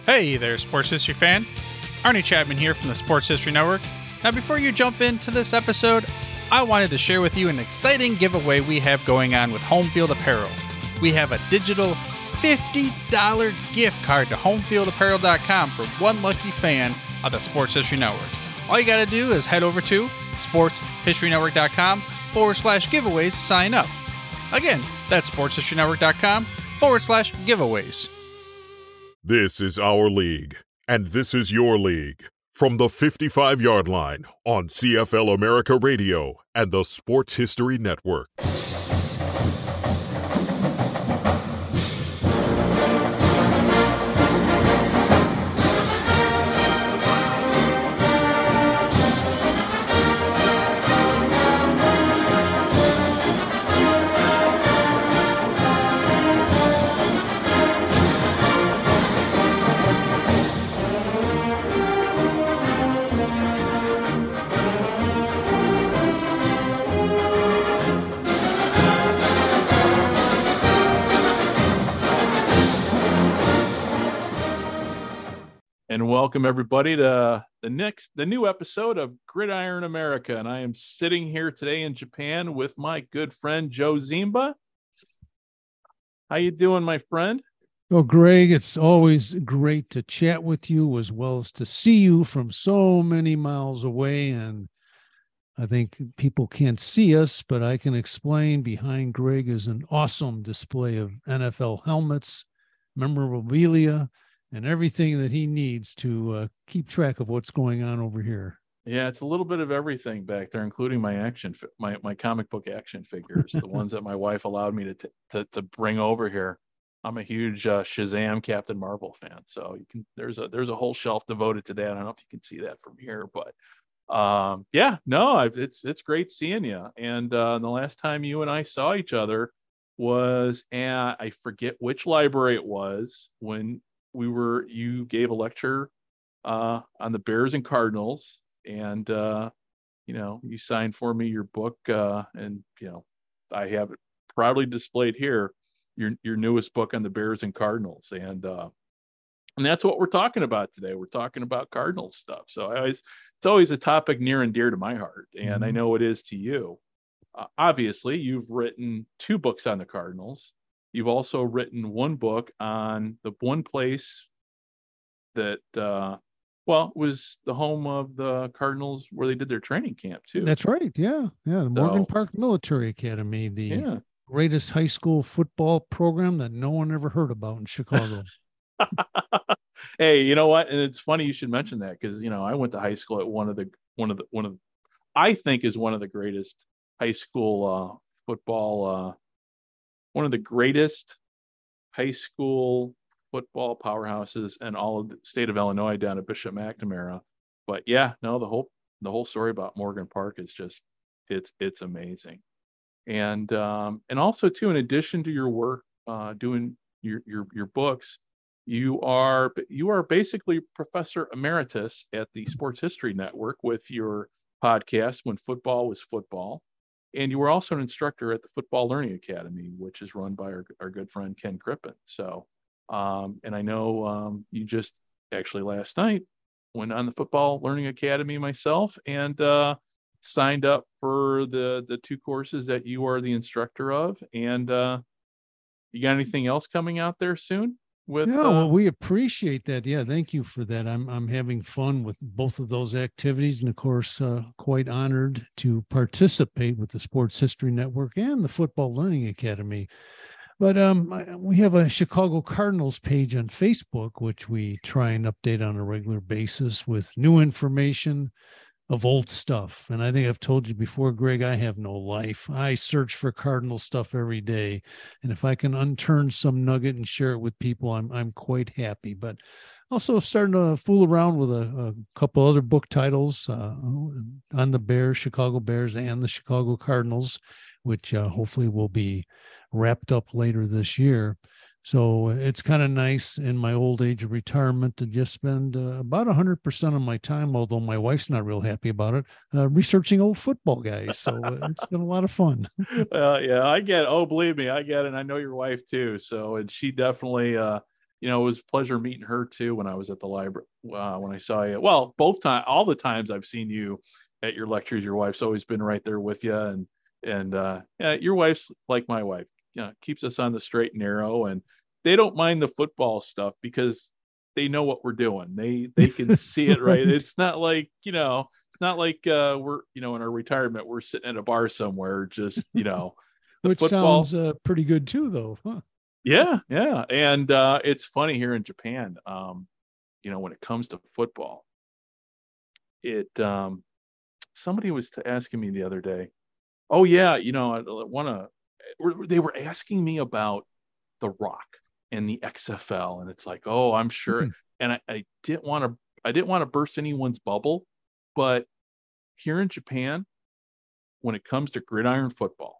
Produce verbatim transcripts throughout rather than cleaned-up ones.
Hey there, Sports History fan. Arnie Chapman here from the Sports History Network. Now, before you jump into this episode, I wanted to share with you an exciting giveaway we have going on with Home Field Apparel. We have a digital fifty dollars gift card to home field apparel dot com for one lucky fan of the Sports History Network. All you got to do is head over to sports history network dot com forward slash giveaways to sign up. Again, that's sports history network dot com forward slash giveaways. This is our league, and this is your league. From the fifty-five-yard line on C F L America Radio and the Sports History Network. And welcome everybody to the next, the new episode of Gridiron America. And I am sitting here today in Japan with my good friend Joe Zimba. How you doing, my friend? Oh, Greg, it's always great to chat with you as well as to see you from so many miles away. And I think people can't see us, but I can explain behind Greg is an awesome display of N F L helmets, memorabilia, and everything that he needs to uh, keep track of what's going on over here. Yeah, it's a little bit of everything back there, including my action, fi- my my comic book action figures, the ones that my wife allowed me to t- to to bring over here. I'm a huge uh, Shazam Captain Marvel fan, so you can there's a there's a whole shelf devoted to that. I don't know if you can see that from here, but um, yeah, no, I, it's it's great seeing you. And uh, the last time you and I saw each other was at, I forget which library it was, when we were, you gave a lecture uh, on the Bears and Cardinals, and, uh, you know, you signed for me your book, uh, and, you know, I have it proudly displayed here, your, your newest book on the Bears and Cardinals. And, uh, and that's what we're talking about today. We're talking about Cardinals stuff. So I always, it's always a topic near and dear to my heart. And mm-hmm. I know it is to you. Uh, obviously you've written two books on the Cardinals. You've also written one book on the one place that, uh, well, was the home of the Cardinals where they did their training camp, too. That's right. Yeah. Yeah. The Morgan So, Park Military Academy, the yeah. greatest high school football program that no one ever heard about in Chicago. Hey, you know what? And it's funny you should mention that, because, you know, I went to high school at one of the, one of the, one of, I think is one of the greatest high school uh, football uh one of the greatest high school football powerhouses in all of the state of Illinois, down at Bishop McNamara. But yeah, no, the whole the whole story about Morgan Park is just it's it's amazing. And um, and also too, in addition to your work uh, doing your your your books, you are you are basically Professor Emeritus at the Sports History Network with your podcast, When Football Was Football. And you were also an instructor at the Football Learning Academy, which is run by our, our good friend Ken Crippen. So, um, and I know um, you just actually last night went on the Football Learning Academy myself and uh, signed up for the the two courses that you are the instructor of. And uh, you got anything else coming out there soon? With yeah, uh, well, we appreciate that. Yeah, thank you for that. I'm I'm having fun with both of those activities, and of course, uh, quite honored to participate with the Sports History Network and the Football Learning Academy. But um, I, we have a Chicago Cardinals page on Facebook, which we try and update on a regular basis with new information of old stuff. And I think I've told you before, Greg, I have no life. I search for Cardinal stuff every day. And if I can unturn some nugget and share it with people, I'm I'm quite happy. But also starting to fool around with a, a couple other book titles uh, on the Bears, Chicago Bears, and the Chicago Cardinals, which uh, hopefully will be wrapped up later this year. So it's kind of nice in my old age of retirement to just spend uh, about one hundred percent of my time, although my wife's not real happy about it, uh, researching old football guys. So uh, it's been a lot of fun. uh, yeah, I get it. Oh, believe me, I get it. And I know your wife too. So, and she definitely, uh, you know, it was a pleasure meeting her too when I was at the library, uh, when I saw you. Well, both time, all the times I've seen you at your lectures, your wife's always been right there with you. And, and, uh, yeah, your wife's like my wife, you know, keeps us on the straight and narrow, and they don't mind the football stuff because they know what we're doing. They, they can see it, right? It's not like, you know, it's not like, uh, we're, you know, in our retirement, we're sitting at a bar somewhere, just, you know, the which football sounds uh, pretty good too, though. Huh? Yeah, yeah. And uh, it's funny here in Japan, um, you know, when it comes to football, it um, somebody was t- asking me the other day, oh, yeah, you know, I want to, they were asking me about The Rock and the X F L. And it's like, oh, I'm sure. Hmm. And I, I didn't want to, I didn't want to burst anyone's bubble. But here in Japan, when it comes to gridiron football,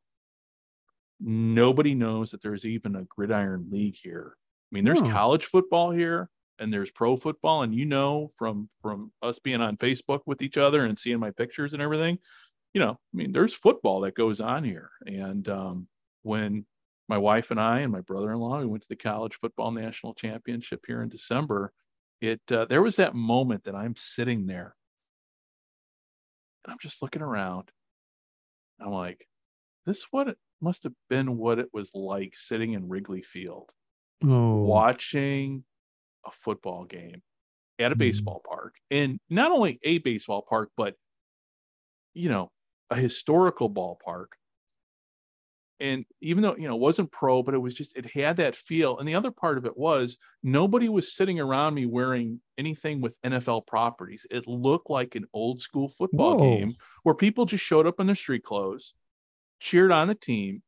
nobody knows that there's even a gridiron league here. I mean, there's Oh. college football here and there's pro football. And, you know, from, from us being on Facebook with each other and seeing my pictures and everything, you know, I mean, there's football that goes on here. And um, when my wife and I and my brother-in-law, we went to the college football national championship here in December, it, uh, there was that moment that I'm sitting there and I'm just looking around. I'm like, this is what it must have been what it was like sitting in Wrigley Field, Oh. watching a football game at a Mm. baseball park. And not only a baseball park, but, you know, a historical ballpark. And even though, you know, it wasn't pro, but it was just, it had that feel. And the other part of it was nobody was sitting around me wearing anything with N F L properties. It looked like an old school football Whoa. game where people just showed up in their street clothes, cheered on the team.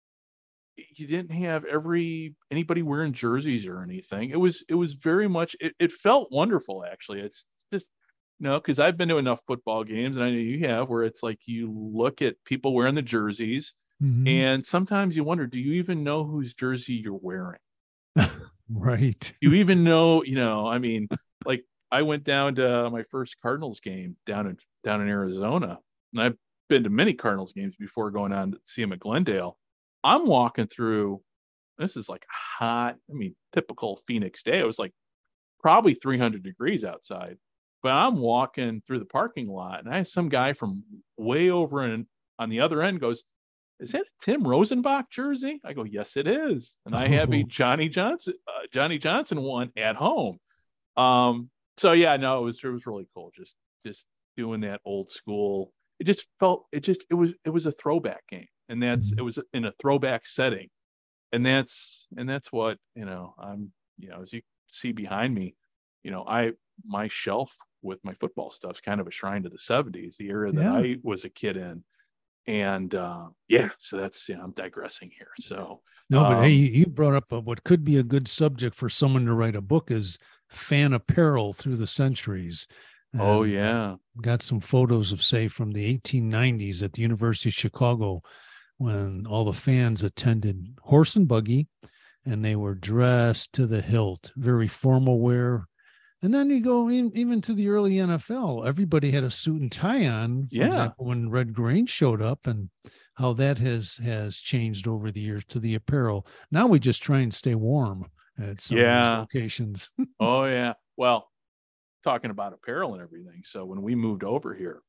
You didn't have every anybody wearing jerseys or anything. It was it was very much it, it felt wonderful, actually. It's just, you know, because I've been to enough football games, and I know you have, where it's like you look at people wearing the jerseys, Mhm. and sometimes you wonder, do you even know whose jersey you're wearing? Right. Do you even know, you know, I mean, like I went down to my first Cardinals game down in down in Arizona, and I've been to many Cardinals games before going on to see them at Glendale. I'm walking through, this is like hot, I mean, typical Phoenix day. It was like probably three hundred degrees outside, but I'm walking through the parking lot and I have some guy from way over in, on the other end goes, is that a Tim Rosenbach jersey? I go, yes, it is. And I have a Oh. Johnny Johnson, uh, Johnny Johnson one at home. Um, so yeah, no, it was, it was really cool. Just, just doing that old school. It just felt, it just, it was, it was a throwback game. And that's, it was in a throwback setting. And that's, and that's what, you know, I'm, you know, as you see behind me, you know, I, my shelf with my football stuff is kind of a shrine to the seventies, the era that Yeah. I was a kid in. And, uh, yeah, so that's, you know, I'm digressing here. So, No, but um, hey, you you brought up a, what could be a good subject for someone to write a book is fan apparel through the centuries. oh And yeah. got some photos of, say, from the eighteen nineties at the University of Chicago when all the fans attended horse and buggy and they were dressed to the hilt, very formal wear. And then you go in, even to the early N F L, everybody had a suit and tie on. For Yeah. example, when Red Grange showed up, and how that has has changed over the years to the apparel. Now we just try and stay warm at some of these Yeah. locations. Oh yeah. Well, talking about apparel and everything. So when we moved over here,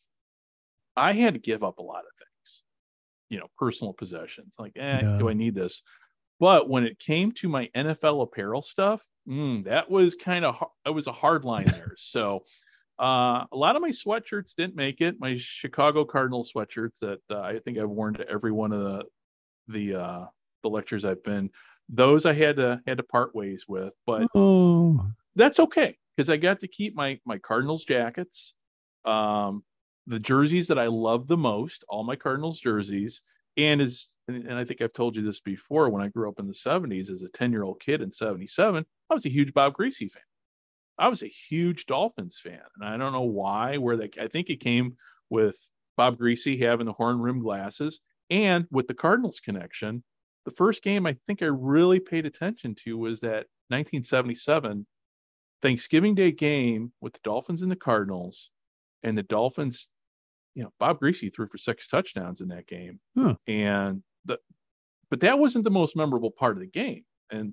I had to give up a lot of things, you know, personal possessions. Like, eh, Yeah. do I need this? But when it came to my N F L apparel stuff, mm, that was kind of, it was a hard line there. So uh, a lot of my sweatshirts didn't make it. My Chicago Cardinals sweatshirts that uh, I think I've worn to every one of the, the, uh, the lectures I've been, those I had to, had to part ways with, but Oh, that's okay. Cause I got to keep my, my Cardinals jackets, um, the jerseys that I love the most, all my Cardinals jerseys. And as, and I think I've told you this before, when I grew up in the seventies as a ten year old kid in seventy-seven, I was a huge Bob Greasy fan. I was a huge Dolphins fan. And I don't know why, where that, I think it came with Bob Greasy having the horn rimmed glasses and with the Cardinals connection. The first game I think I really paid attention to was that nineteen seventy-seven Thanksgiving Day game with the Dolphins and the Cardinals, and the Dolphins, you know, Bob Greasy threw for six touchdowns in that game. Huh. And the, but that wasn't the most memorable part of the game. And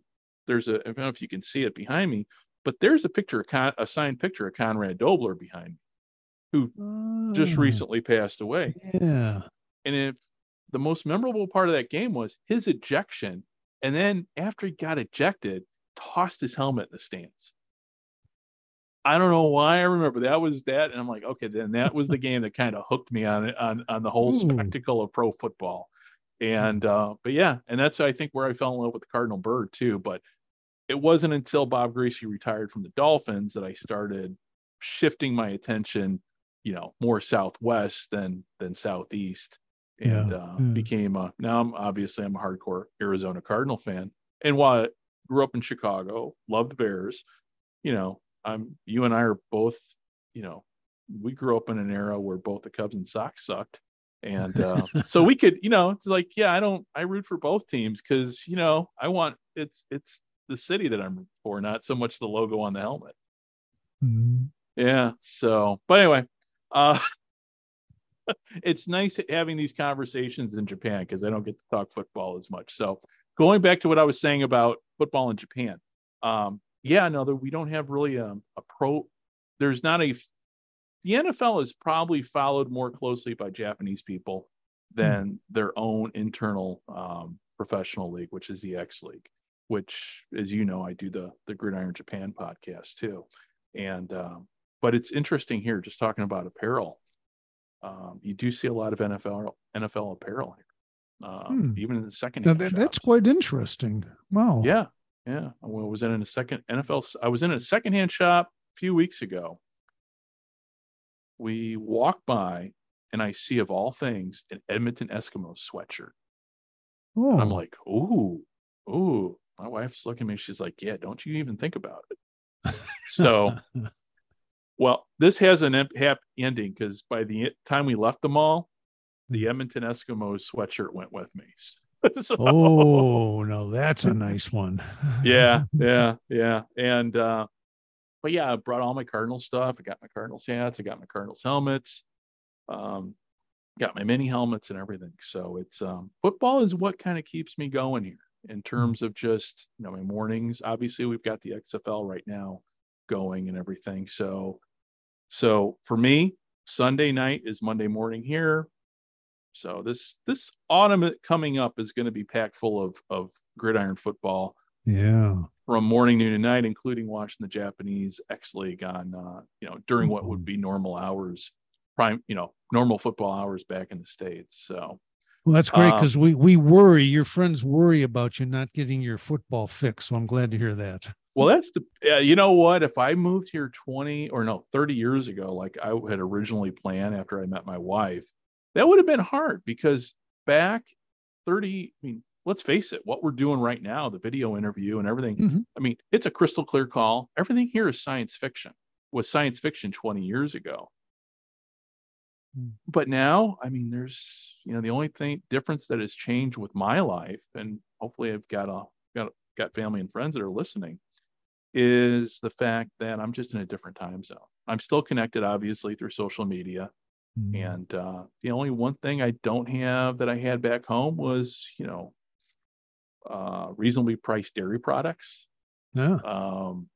there's a, I don't know if you can see it behind me, but there's a picture, a signed picture of Conrad Dobler behind me, who oh, just recently passed away. Yeah. And if the most memorable part of that game was his ejection, and then after he got ejected, tossed his helmet in the stands. I don't know why I remember that was that, and I'm like, okay, then that was the game that kind of hooked me on it, on on the whole Ooh. spectacle of pro football. And uh, but yeah, and that's I think where I fell in love with the Cardinal Bird too. But it wasn't until Bob Griese retired from the Dolphins that I started shifting my attention, you know, more southwest than than southeast, and yeah. Uh, yeah. became a, now I'm obviously I'm a hardcore Arizona Cardinal fan. And while I grew up in Chicago, loved the Bears, you know, I'm you and I are both, you know, we grew up in an era where both the Cubs and Sox sucked. And uh, so we could, you know, it's like, yeah, I don't, I root for both teams because, you know, I want, it's, it's the city that I'm for, not so much the logo on the helmet. Mm-hmm. Yeah. So, but anyway, uh, it's nice having these conversations in Japan because I don't get to talk football as much. So going back to what I was saying about football in Japan, um, yeah, no, we don't have really a, a pro. There's not a. The N F L is probably followed more closely by Japanese people than mm. their own internal um, professional league, which is the X League. Which, as you know, I do the the Gridiron Japan podcast too, and um, but it's interesting here, just talking about apparel. Um, you do see a lot of N F L N F L apparel here, um, hmm. even in the second. Now that, that's quite interesting. Wow. Yeah. Yeah, I was in a second N F L. I was in a secondhand shop a few weeks ago. We walk by, and I see, of all things, an Edmonton Eskimos sweatshirt. Oh. And I'm like, ooh, ooh. My wife's looking at me. She's like, yeah, don't you even think about it. So, well, this has an happy ending because by the time we left the mall, the Edmonton Eskimos sweatshirt went with me. So, oh no, that's a nice one. yeah, yeah, yeah. And uh but yeah, I brought all my Cardinal stuff. I got my Cardinals hats, I got my Cardinals helmets, um, got my mini helmets and everything. So it's um football is what kind of keeps me going here in terms of just, you know, my mornings. Obviously, we've got the X F L right now going and everything. So so for me, Sunday night is Monday morning here. So this this autumn coming up is going to be packed full of of gridiron football. Yeah. From morning, noon, and night, including watching the Japanese X League on, uh, you know, during what would be normal hours, prime, you know, normal football hours back in the States. So, well, that's great because um, we we worry, your friends worry about you not getting your football fix. So I'm glad to hear that. Well, that's the, uh, you know what? If I moved here twenty or no, thirty years ago, like I had originally planned after I met my wife, that would have been hard because back thirty, I mean, let's face it, what we're doing right now, the video interview and everything, mm-hmm. I mean, it's a crystal clear call. Everything here is science fiction. It was science fiction twenty years ago. Mm. But now, I mean, there's, you know, the only thing difference that has changed with my life, and hopefully I've got a, got, got family and friends that are listening, is the fact that I'm just in a different time zone. I'm still connected, obviously, through social media. Mm-hmm. And uh, the only one thing I don't have that I had back home was, you know, uh, reasonably priced dairy products. Yeah. Um,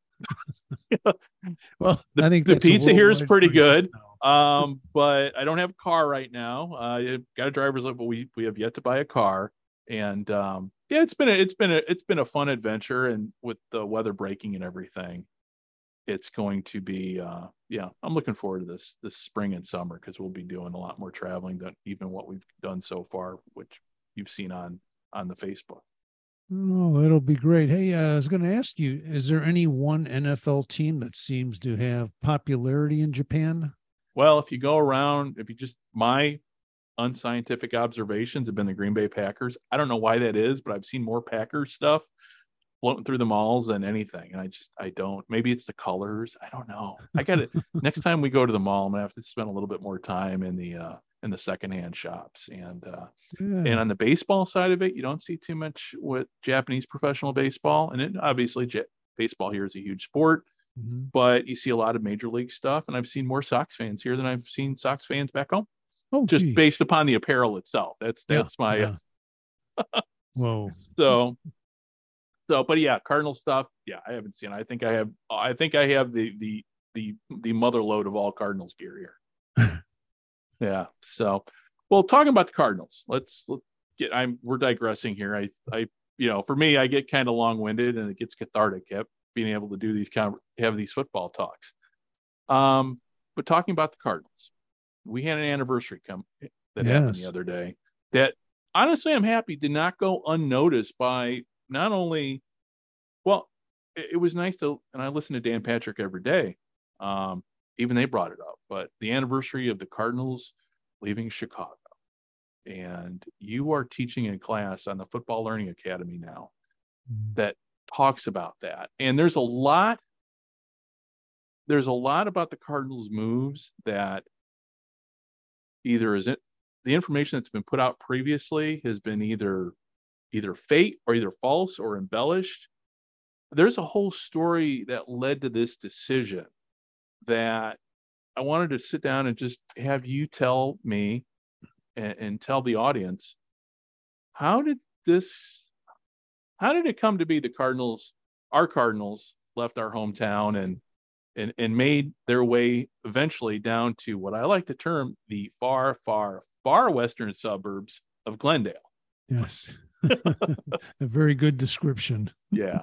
well, the, I think the pizza here is pretty good. Now. um, but I don't have a car right now. Uh, I've got a driver's license, but we we have yet to buy a car. And um, yeah, it's been a, it's been a, it's been a fun adventure. And with the weather breaking and everything, it's going to be, uh, yeah, I'm looking forward to this, this spring and summer, because we'll be doing a lot more traveling than even what we've done so far, which you've seen on, on the Facebook. Oh, it'll be great. Hey, uh, I was going to ask you, is there any one N F L team that seems to have popularity in Japan? Well, if you go around, if you just, my unscientific observations have been the Green Bay Packers. I don't know why that is, but I've seen more Packers stuff floating through the malls than anything. And I just, I don't, maybe it's the colors. I don't know. I got it. Next time we go to the mall, I'm going to have to spend a little bit more time in the, uh, in the secondhand shops. And, uh, yeah. and on the baseball side of it, you don't see too much with Japanese professional baseball. And it, obviously J- baseball here is a huge sport, mm-hmm. but you see a lot of major league stuff. And I've seen more Sox fans here than I've seen Sox fans back home. Oh, just geez. based upon the apparel itself. That's, that's yeah, my, yeah. Uh, whoa. So, So, but yeah, Cardinal stuff. Yeah, I haven't seen it. I think I have. I think I have the the the the mother load of all Cardinals gear here. Yeah. So, well, talking about the Cardinals, let's, let's get. I'm we're digressing here. I I you know, for me, I get kind of long winded, and it gets cathartic. Yep, being able to do these kind of have these football talks. Um, but talking about the Cardinals, we had an anniversary come that yes. happened the other day. That honestly, I'm happy did not go unnoticed by. Not only, well, it, it was nice to, and I listen to Dan Patrick every day. Um, even they brought it up, but the anniversary of the Cardinals leaving Chicago, and you are teaching a class on the Football Learning Academy now mm-hmm. that talks about that. And there's a lot, there's a lot about the Cardinals moves that either is it the information that's been put out previously has been either either fake or either false or embellished. There's a whole story that led to this decision that I wanted to sit down and just have you tell me and, and tell the audience, how did this, how did it come to be the Cardinals, our Cardinals left our hometown and, and, and made their way eventually down to what I like to term the far, far, far western suburbs of Glendale. Yes. A very good description. Yeah.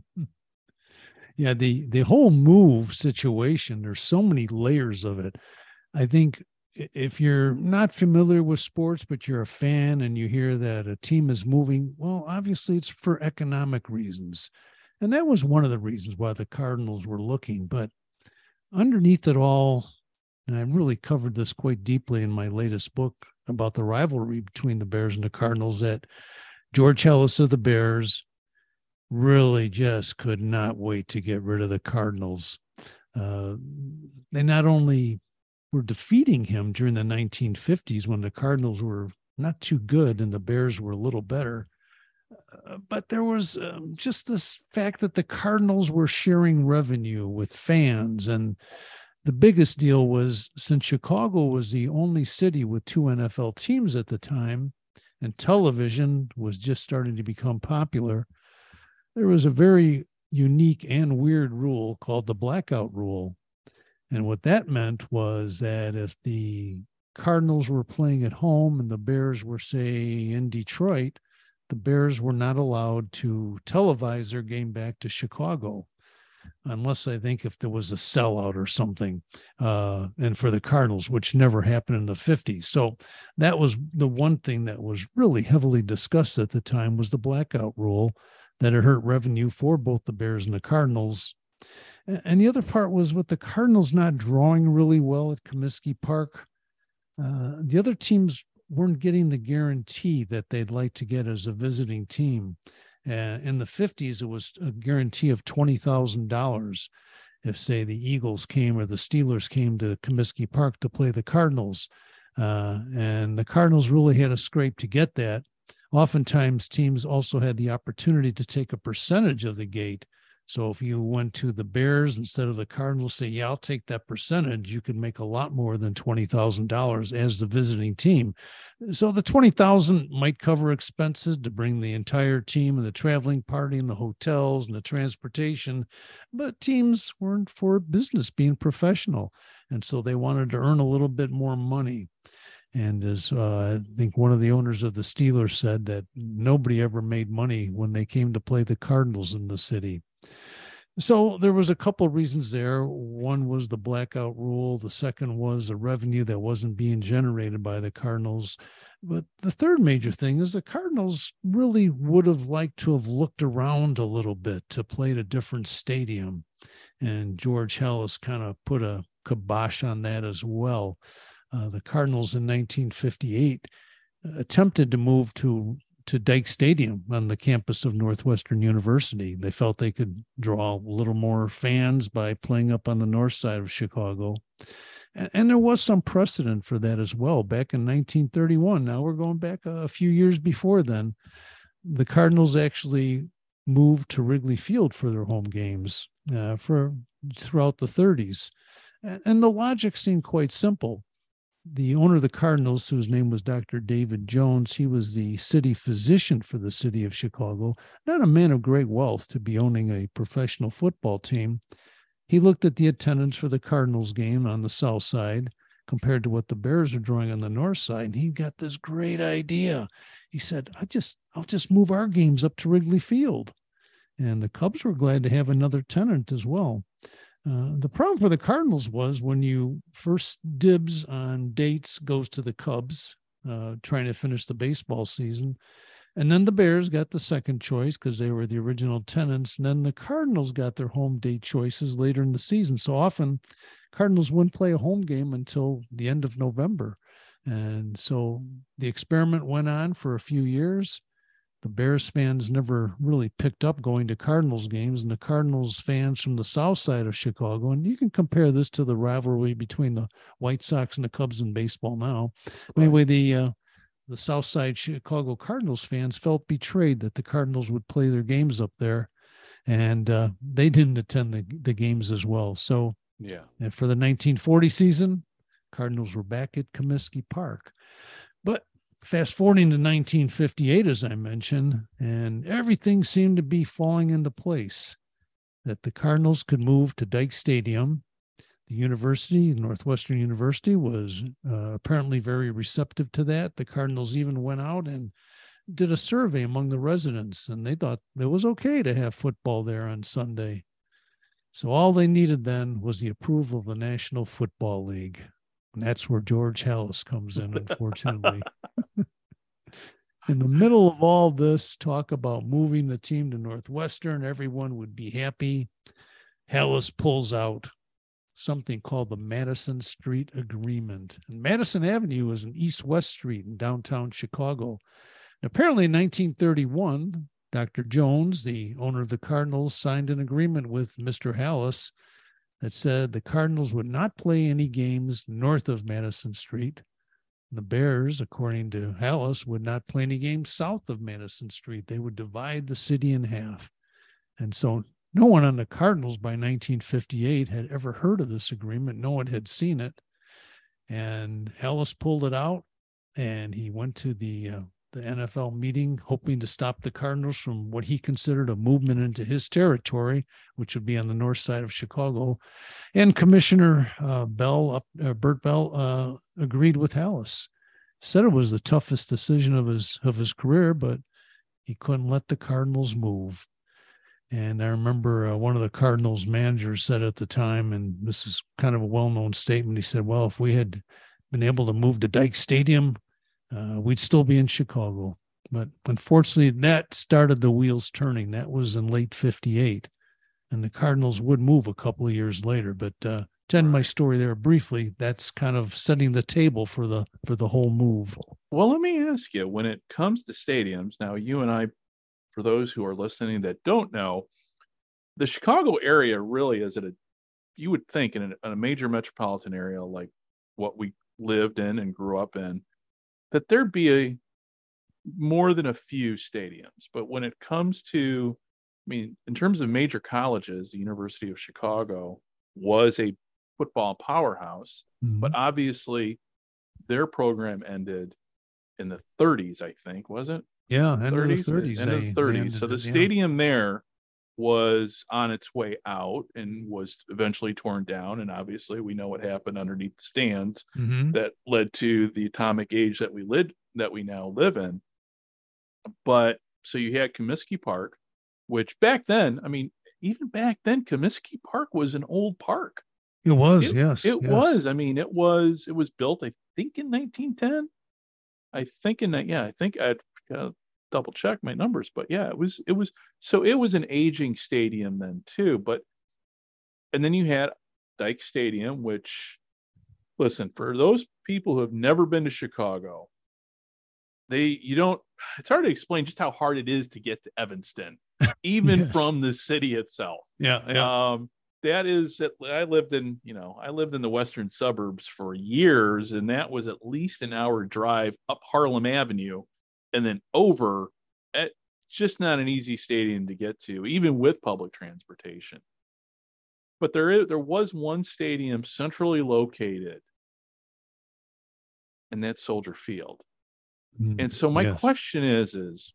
Yeah, the the whole move situation, there's so many layers of it. I think if you're not familiar with sports, but you're a fan and you hear that a team is moving, well, obviously it's for economic reasons. And that was one of the reasons why the Cardinals were looking. But underneath it all, and I really covered this quite deeply in my latest book about the rivalry between the Bears and the Cardinals, that George Ellis of the Bears really just could not wait to get rid of the Cardinals. Uh, they not only were defeating him during the nineteen fifties when the Cardinals were not too good and the Bears were a little better, uh, but there was um, just this fact that the Cardinals were sharing revenue with fans. And the biggest deal was, since Chicago was the only city with two N F L teams at the time, and television was just starting to become popular, there was a very unique and weird rule called the blackout rule. And what that meant was that if the Cardinals were playing at home and the Bears were, say, in Detroit, the Bears were not allowed to televise their game back to Chicago, unless I think if there was a sellout or something, uh, and for the Cardinals, which never happened in the fifties. So that was the one thing that was really heavily discussed at the time, was the blackout rule, that it hurt revenue for both the Bears and the Cardinals. And the other part was with the Cardinals not drawing really well at Comiskey Park, uh, the other teams weren't getting the guarantee that they'd like to get as a visiting team. Uh, in the fifties, it was a guarantee of twenty thousand dollars if, say, the Eagles came or the Steelers came to Comiskey Park to play the Cardinals. Uh, and the Cardinals really had a scrape to get that. Oftentimes, teams also had the opportunity to take a percentage of the gate. So if you went to the Bears instead of the Cardinals, say, yeah, I'll take that percentage, you could make a lot more than twenty thousand dollars as the visiting team. So the twenty thousand dollars might cover expenses to bring the entire team and the traveling party and the hotels and the transportation, but teams weren't for business, being professional. And so they wanted to earn a little bit more money. And as uh, I think one of the owners of the Steelers said, that nobody ever made money when they came to play the Cardinals in the city. So there was a couple of reasons there. One was the blackout rule. The second was the revenue that wasn't being generated by the Cardinals. But the third major thing is the Cardinals really would have liked to have looked around a little bit to play at a different stadium. And George Ellis kind of put a kibosh on that as well. Uh, the Cardinals in nineteen fifty-eight attempted to move to to Dyke Stadium on the campus of Northwestern University. They felt they could draw a little more fans by playing up on the north side of Chicago. And, and there was some precedent for that as well back in nineteen thirty-one. Now we're going back a, a few years before then. The Cardinals actually moved to Wrigley Field for their home games uh, for throughout the thirties. And, and the logic seemed quite simple. the owner of the Cardinals, whose name was Doctor David Jones, he was the city physician for the city of Chicago, not a man of great wealth to be owning a professional football team. He looked at the attendance for the Cardinals game on the south side compared to what the Bears are drawing on the north side, and he got this great idea. He said, I just, I'll just move our games up to Wrigley Field. And the Cubs were glad to have another tenant as well. Uh, the problem for the Cardinals was when you first dibs on dates goes to the Cubs, uh, trying to finish the baseball season. And then the Bears got the second choice because they were the original tenants. And then the Cardinals got their home date choices later in the season. So often Cardinals wouldn't play a home game until the end of November. And so the experiment went on for a few years. The Bears fans never really picked up going to Cardinals games, and the Cardinals fans from the south side of Chicago, and you can compare this to the rivalry between the White Sox and the Cubs in baseball now. Right. Anyway, the uh, the south side Chicago Cardinals fans felt betrayed that the Cardinals would play their games up there, and uh, they didn't attend the, the games as well. So, yeah. And for the nineteen forty season, Cardinals were back at Comiskey Park. But fast forwarding to nineteen fifty-eight, as I mentioned, and everything seemed to be falling into place, that the Cardinals could move to Dike Stadium. The university, Northwestern University, was uh, apparently very receptive to that. The Cardinals even went out and did a survey among the residents, and they thought it was okay to have football there on Sunday. So all they needed then was the approval of the National Football League. And that's where George Halas comes in, unfortunately. In the middle of all this talk about moving the team to Northwestern, everyone would be happy. Halas pulls out something called the Madison Street Agreement. And Madison Avenue is an east-west street in downtown Chicago. And apparently in nineteen thirty-one, Doctor Jones, the owner of the Cardinals, signed an agreement with Mister Halas that said the Cardinals would not play any games north of Madison Street. The Bears, according to Halas, would not play any games south of Madison Street. They would divide the city in half. And so no one on the Cardinals by nineteen fifty-eight had ever heard of this agreement. No one had seen it. And Halas pulled it out, and he went to the uh, the N F L meeting, hoping to stop the Cardinals from what he considered a movement into his territory, which would be on the north side of Chicago. And Commissioner uh, Bell, up, uh, Bert Bell, uh, agreed with Halas. Said it was the toughest decision of his of his career, but he couldn't let the Cardinals move. And I remember uh, one of the Cardinals managers said at the time, and this is kind of a well-known statement, he said, well, if we had been able to move to Dike Stadium, uh, we'd still be in Chicago. But unfortunately, that started the wheels turning. That was in late fifty-eight. And the Cardinals would move a couple of years later. But uh, to end my story there briefly, that's kind of setting the table for the for the whole move. Well, let me ask you, when it comes to stadiums, now you and I, for those who are listening that don't know, the Chicago area really is at a, you would think in a, in a major metropolitan area like what we lived in and grew up in, that there'd be a more than a few stadiums. But when it comes to, I mean, in terms of major colleges, the University of Chicago was a football powerhouse, mm-hmm. but obviously their program ended in the thirties, I think, was it? Yeah, end thirties, of the thirties. End of the thirties. So the stadium yeah. there was on its way out and was eventually torn down. And obviously we know what happened underneath the stands mm-hmm. that led to the atomic age that we lived, that we now live in. But so you had Comiskey Park, which back then, I mean, even back then, Comiskey Park was an old park. It was, it, yes. It yes. was. I mean, it was, it was built, I think, in nineteen ten. I think in that, yeah, I think I'd uh, double check my numbers, but yeah, it was, it was, so it was an aging stadium then too. But, and then you had Dike Stadium, which, listen, for those people who have never been to Chicago, they, you don't, it's hard to explain just how hard it is to get to Evanston, even yes. from the city itself. Yeah. yeah. Um, that is, I lived in, you know, I lived in the western suburbs for years, and that was at least an hour drive up Harlem Avenue and then over. At just not an easy stadium to get to, even with public transportation. But there is, there was one stadium centrally located and that's Soldier Field. Mm, And so my yes. question is, is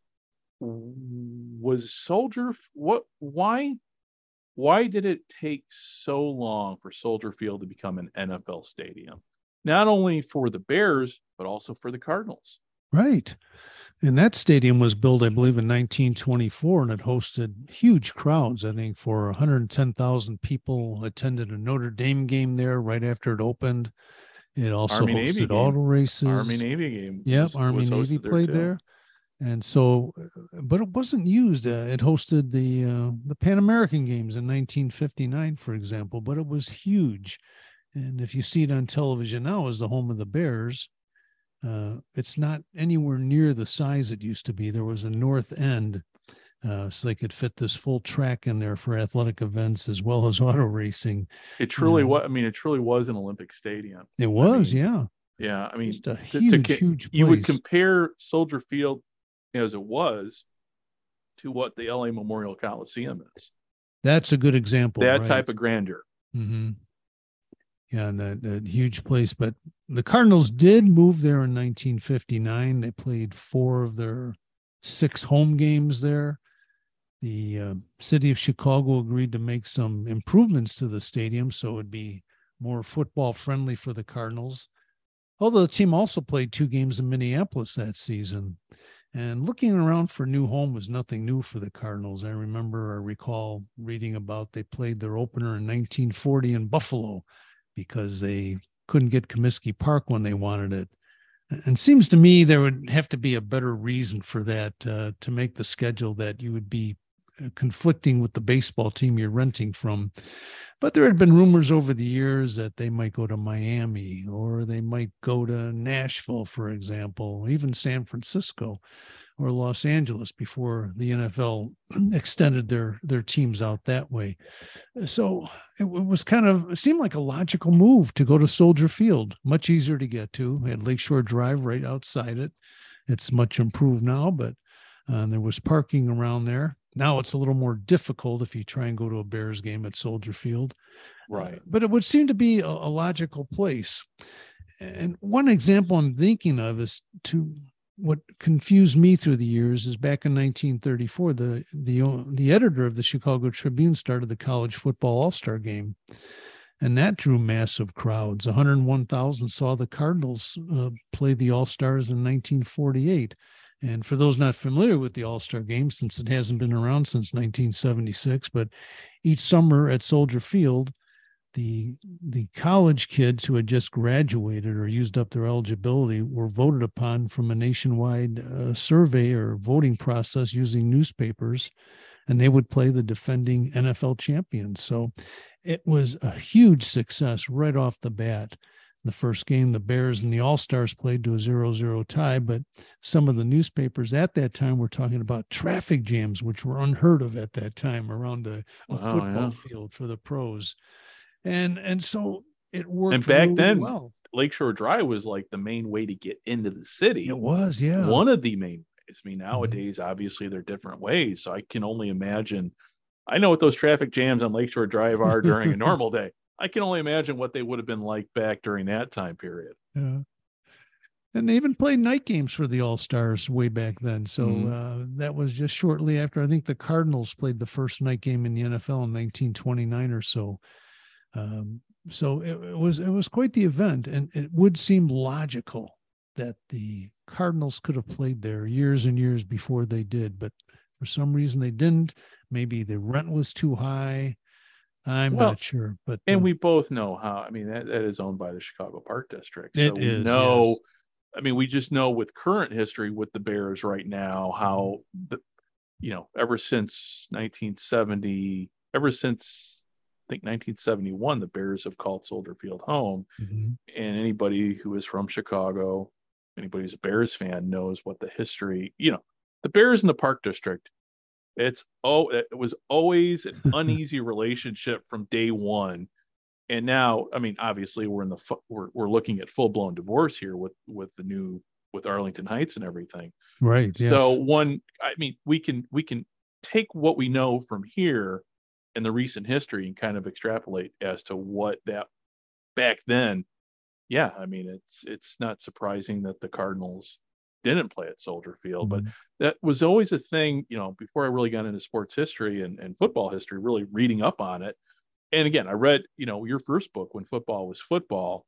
was Soldier what? Why? Why did it take so long for Soldier Field to become an N F L stadium? Not only for the Bears, but also for the Cardinals. Right. And that stadium was built, I believe, in nineteen twenty-four, and it hosted huge crowds. I think for one hundred ten thousand people attended a Notre Dame game there right after it opened. It also Army Navy hosted game. auto races. Army Navy game. Yep, was, Army was Navy there played too. there. And so, but it wasn't used. Uh, it hosted the uh, the Pan American Games in nineteen fifty-nine, for example, but it was huge. And if you see it on television now as the home of the Bears, uh, it's not anywhere near the size it used to be. There was a north end, uh, so they could fit this full track in there for athletic events as well as auto racing. It truly Uh, was. I mean, it truly was an Olympic stadium. It was, I mean, yeah. Yeah, I mean, Just a to- huge, to, huge place. You would compare Soldier Field as it was to what the L A Memorial Coliseum is. That's a good example. That right? type of grandeur. Mm-hmm. Yeah, and that, that huge place. But the Cardinals did move there in nineteen fifty-nine. They played four of their six home games there. The uh, city of Chicago agreed to make some improvements to the stadium so it'd be more football friendly for the Cardinals. Although the team also played two games in Minneapolis that season. And looking around for a new home was nothing new for the Cardinals. I remember or recall reading about they played their opener in nineteen forty in Buffalo because they couldn't get Comiskey Park when they wanted it. And seems to me there would have to be a better reason for that uh, to make the schedule that you would be conflicting with the baseball team you're renting from. But there had been rumors over the years that they might go to Miami or they might go to Nashville, for example, even San Francisco or Los Angeles before the N F L extended their, their teams out that way. So it, it was kind of, it seemed like a logical move to go to Soldier Field, much easier to get to. We had Lakeshore Drive right outside it. It's much improved now, but uh, there was parking around there. Now it's a little more difficult if you try and go to a Bears game at Soldier Field. Right. Uh, but it would seem to be a, a logical place. And one example I'm thinking of is to what confused me through the years is back in nineteen thirty-four, the, the, the editor of the Chicago Tribune started the college football all-star game. And that drew massive crowds. one hundred one thousand saw the Cardinals uh, play the All-Stars in nineteen forty-eight. And for those not familiar with the All-Star Game, since it hasn't been around since nineteen seventy-six, but each summer at Soldier Field, the the college kids who had just graduated or used up their eligibility were voted upon from a nationwide uh, survey or voting process using newspapers, and they would play the defending N F L champions. So it was a huge success right off the bat. The first game, the Bears and the All-Stars played to a zero zero tie, but some of the newspapers at that time were talking about traffic jams, which were unheard of at that time around a, a Wow, football yeah. field for the pros. And and so it worked And back really then, well. Lakeshore Drive was like the main way to get into the city. It was, yeah. One of the main ways. I mean, nowadays, mm-hmm. obviously, there are different ways. So I can only imagine. I know what those traffic jams on Lakeshore Drive are during a normal day. I can only imagine what they would have been like back during that time period. Yeah. And they even played night games for the All-Stars way back then. So Mhm. uh, that was just shortly after, I think the Cardinals played the first night game in the N F L in nineteen twenty-nine or so. Um, so it, it was, it was quite the event, and it would seem logical that the Cardinals could have played there years and years before they did, but for some reason they didn't. Maybe the rent was too high. I'm Well, not sure, but And uh, we both know how, I mean, that, that is owned by the Chicago Park District. So It we is, know, yes. I mean, we just know with current history with the Bears right now, how, the, you know, ever since nineteen seventy, ever since, I think nineteen seventy-one, the Bears have called Soldier Field home. mhm. And anybody who is from Chicago, anybody who's a Bears fan knows what the history, you know, the Bears in the Park District, it's oh, it was always an uneasy relationship from day one, and now, I mean, obviously, we're in the fu- we're we're looking at full blown divorce here with with the new with Arlington Heights and everything. Right. Yes. So one, I mean, we can we can take what we know from here in the recent history and kind of extrapolate as to what that back then yeah, I mean, it's it's not surprising that the Cardinals didn't play at Soldier Field, Mhm. but that was always a thing, you know, before I really got into sports history and, and football history, really reading up on it. And again, I read, you know, your first book, When Football Was Football,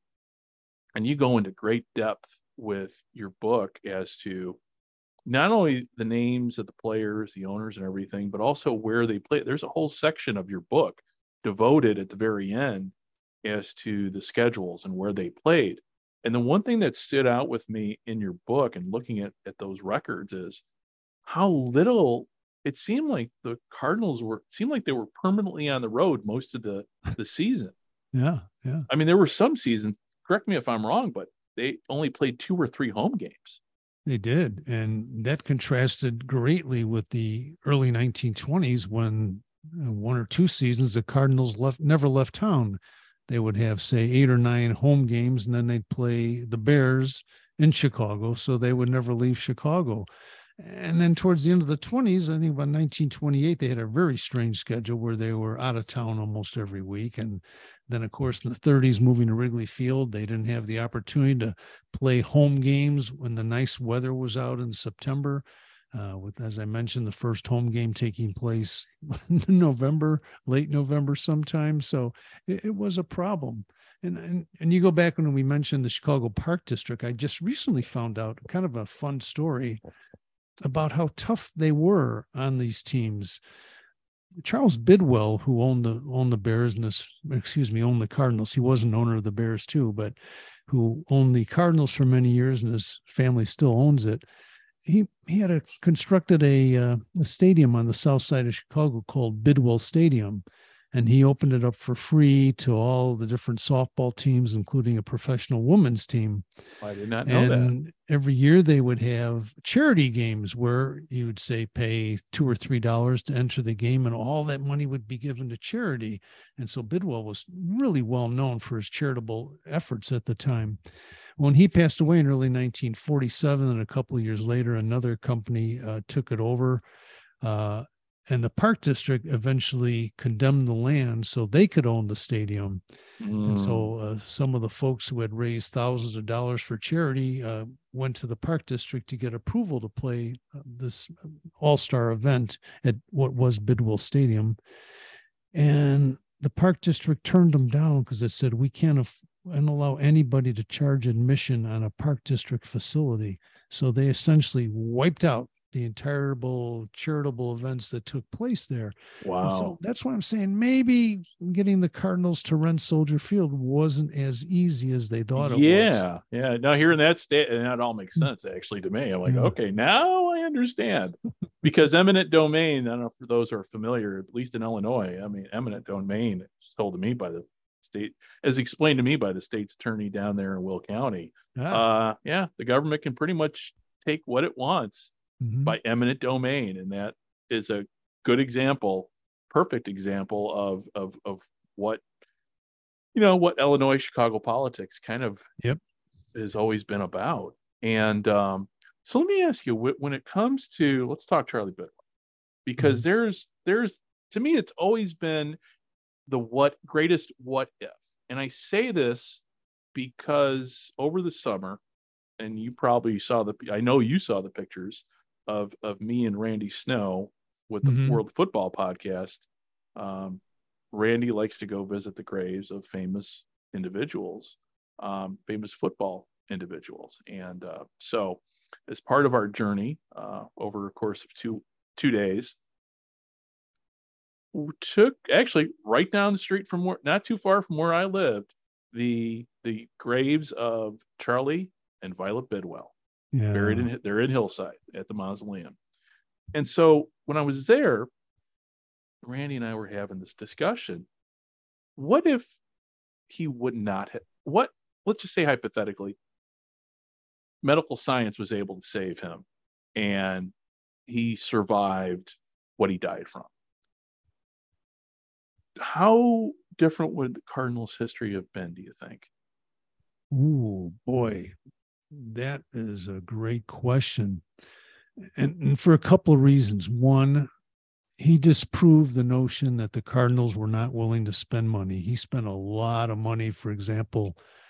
and you go into great depth with your book as to not only the names of the players, the owners, and everything, but also where they play. There's a whole section of your book devoted at the very end as to the schedules and where they played. And the one thing that stood out with me in your book and looking at, at those records is how little it seemed like the Cardinals were seemed like they were permanently on the road most of the, the season. Yeah, yeah. I mean, there were some seasons, correct me if I'm wrong, but they only played two or three home games. They did. And that contrasted greatly with the early nineteen twenties when uh, one or two seasons the Cardinals left never left town. They would have, say, eight or nine home games, and then they'd play the Bears in Chicago. So they would never leave Chicago. And then towards the end of the twenties, I think about nineteen twenty-eight, they had a very strange schedule where they were out of town almost every week. And then, of course, in the thirties, moving to Wrigley Field, they didn't have the opportunity to play home games when the nice weather was out in September. Uh, with, as I mentioned, the first home game taking place in November, late November sometime. So it, it was a problem. And, and and you go back when we mentioned the Chicago Park District, I just recently found out kind of a fun story about how tough they were on these teams. Charles Bidwell, who owned the owned the Bears, and this, excuse me, owned the Cardinals. He was an owner of the Bears too, but who owned the Cardinals for many years, and his family still owns it. He he had a, constructed a, uh, a stadium on the south side of Chicago called Bidwell Stadium, and he opened it up for free to all the different softball teams, including a professional women's team. I did not know and that. Every year they would have charity games where you would say pay two or three dollars to enter the game, and all that money would be given to charity. And so Bidwell was really well known for his charitable efforts at the time. When he passed away in early nineteen forty-seven, and a couple of years later, another company uh, took it over. Uh, And the Park District eventually condemned the land so they could own the stadium. Mm. And so uh, some of the folks who had raised thousands of dollars for charity uh, went to the Park District to get approval to play uh, this all-star event at what was Bidwell Stadium. And the Park District turned them down because it said, we can't af- and allow anybody to charge admission on a Park District facility. So they essentially wiped out the entire charitable events that took place there. Wow. And so that's why I'm saying maybe getting the Cardinals to rent Soldier Field wasn't as easy as they thought it yeah, was. Yeah. Yeah. Now hearing that state, and that all makes sense actually to me. I'm like, Yeah. okay, now I understand. Because eminent domain, I don't know for those who are familiar, at least in Illinois, I mean, eminent domain is told to me by the state, as explained to me by the state's attorney down there in Will County. Ah. Uh, yeah, the government can pretty much take what it wants Mm-hmm. by eminent domain, and that is a good example, perfect example of of of what you know what Illinois Chicago politics kind of yep. has always been about. And um, so let me ask you, when it comes to, let's talk Charlie Bidwell, because mm-hmm. there's there's to me it's always been the what greatest what if, and I say this because over the summer, and you probably saw the I know you saw the pictures of of me and Randy Snow with the mm-hmm. World Football Podcast. Um, Randy likes to go visit the graves of famous individuals, um, famous football individuals. And uh, so as part of our journey uh, over a course of two two days, we took actually right down the street from where, not too far from where I lived, the the graves of Charlie and Violet Bidwell. Yeah. Buried in, they're in Hillside at the mausoleum. And so when I was there, Randy and I were having this discussion. What if he would not have, what, let's just say hypothetically, medical science was able to save him and he survived what he died from. How different would the Cardinals' history have been, do you think? Ooh, boy. That is a great question. And, and for a couple of reasons. One, he disproved the notion that the Cardinals were not willing to spend money. He spent a lot of money, for example,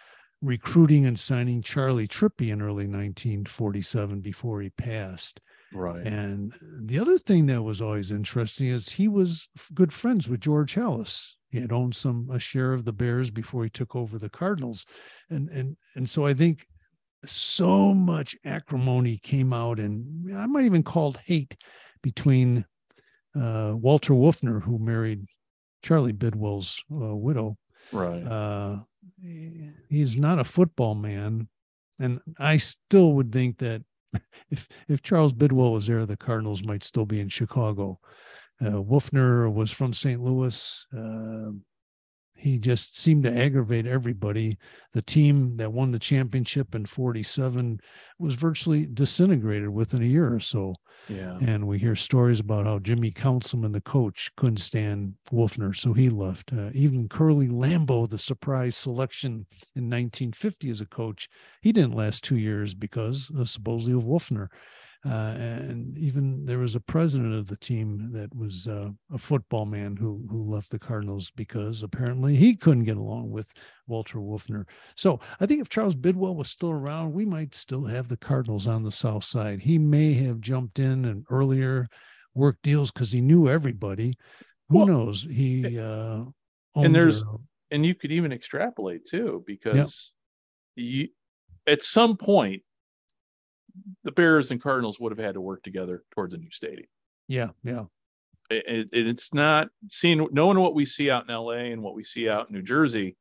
recruiting and signing Charlie Trippi in early nineteen forty-seven before he passed. Right. And the other thing that was always interesting is he was good friends with George Halas. He had owned some a share of the Bears before he took over the Cardinals. And and and so I think so much acrimony came out, and I might even call it hate, between uh, Walter Wolfner, who married Charlie Bidwell's uh, widow. Right. Uh, he's not a football man. And I still would think that if if Charles Bidwell was there, the Cardinals might still be in Chicago. Uh, Wolfner was from Saint Louis. Uh, he just seemed to aggravate everybody. The team that won the championship in forty-seven was virtually disintegrated within a year or so. Yeah. And we hear stories about how Jimmy Councilman, the coach, couldn't stand Wolfner, so he left. Uh, even Curly Lambeau, the surprise selection in nineteen fifty as a coach, he didn't last two years because uh, supposedly of Wolfner. Uh, and even there was a president of the team that was uh, a football man who who left the Cardinals because apparently he couldn't get along with Walter Wolfner. So I think if Charles Bidwell was still around, we might still have the Cardinals on the South Side. He may have jumped in and earlier work deals because he knew everybody. Who well, knows? He uh, and there's a, and you could even extrapolate too, because yep. you at some point, the Bears and Cardinals would have had to work together towards a new stadium. Yeah, yeah. It, it, it's not seeing, knowing what we see out in L A and what we see out in New Jersey.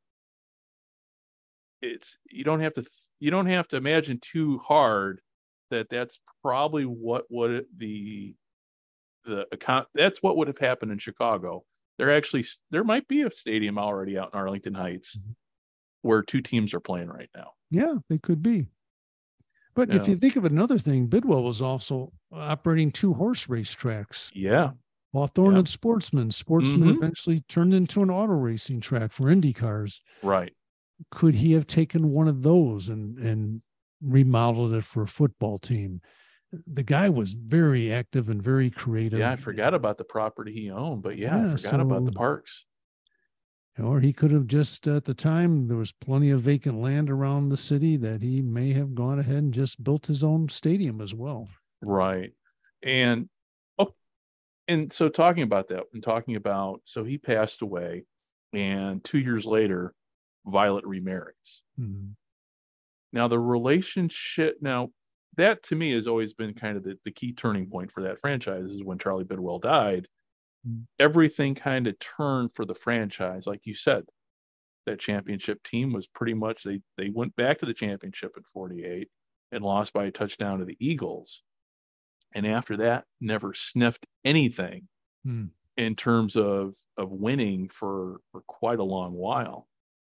It's you don't have to you don't have to imagine too hard that that's probably what would the the account that's what would have happened in Chicago. There actually there might be a stadium already out in Arlington Heights mm-hmm. where two teams are playing right now. Yeah, they could be. But yeah. if you think of another thing, Bidwell was also operating two horse race tracks. Yeah. Hawthorne yeah. and Sportsman. Sportsman mm-hmm. eventually turned into an auto racing track for Indy cars. Right. Could he have taken one of those and, and remodeled it for a football team? The guy was very active and very creative. Yeah, I forgot about the property he owned, but yeah, yeah I forgot so, about the parks. Or he could have just, at the time, there was plenty of vacant land around the city that he may have gone ahead and just built his own stadium as well. Right. And, oh, and so talking about that and talking about, so he passed away, and two years later, Violet remarries. Mm-hmm. Now the relationship, now that to me has always been kind of the, the key turning point for that franchise is when Charlie Bidwell died. Everything kind of turned for the franchise. Like you said, that championship team was pretty much, they they went back to the championship in forty-eight and lost by a touchdown to the Eagles. And after that, never sniffed anything hmm. in terms of, of winning for, for quite a long while.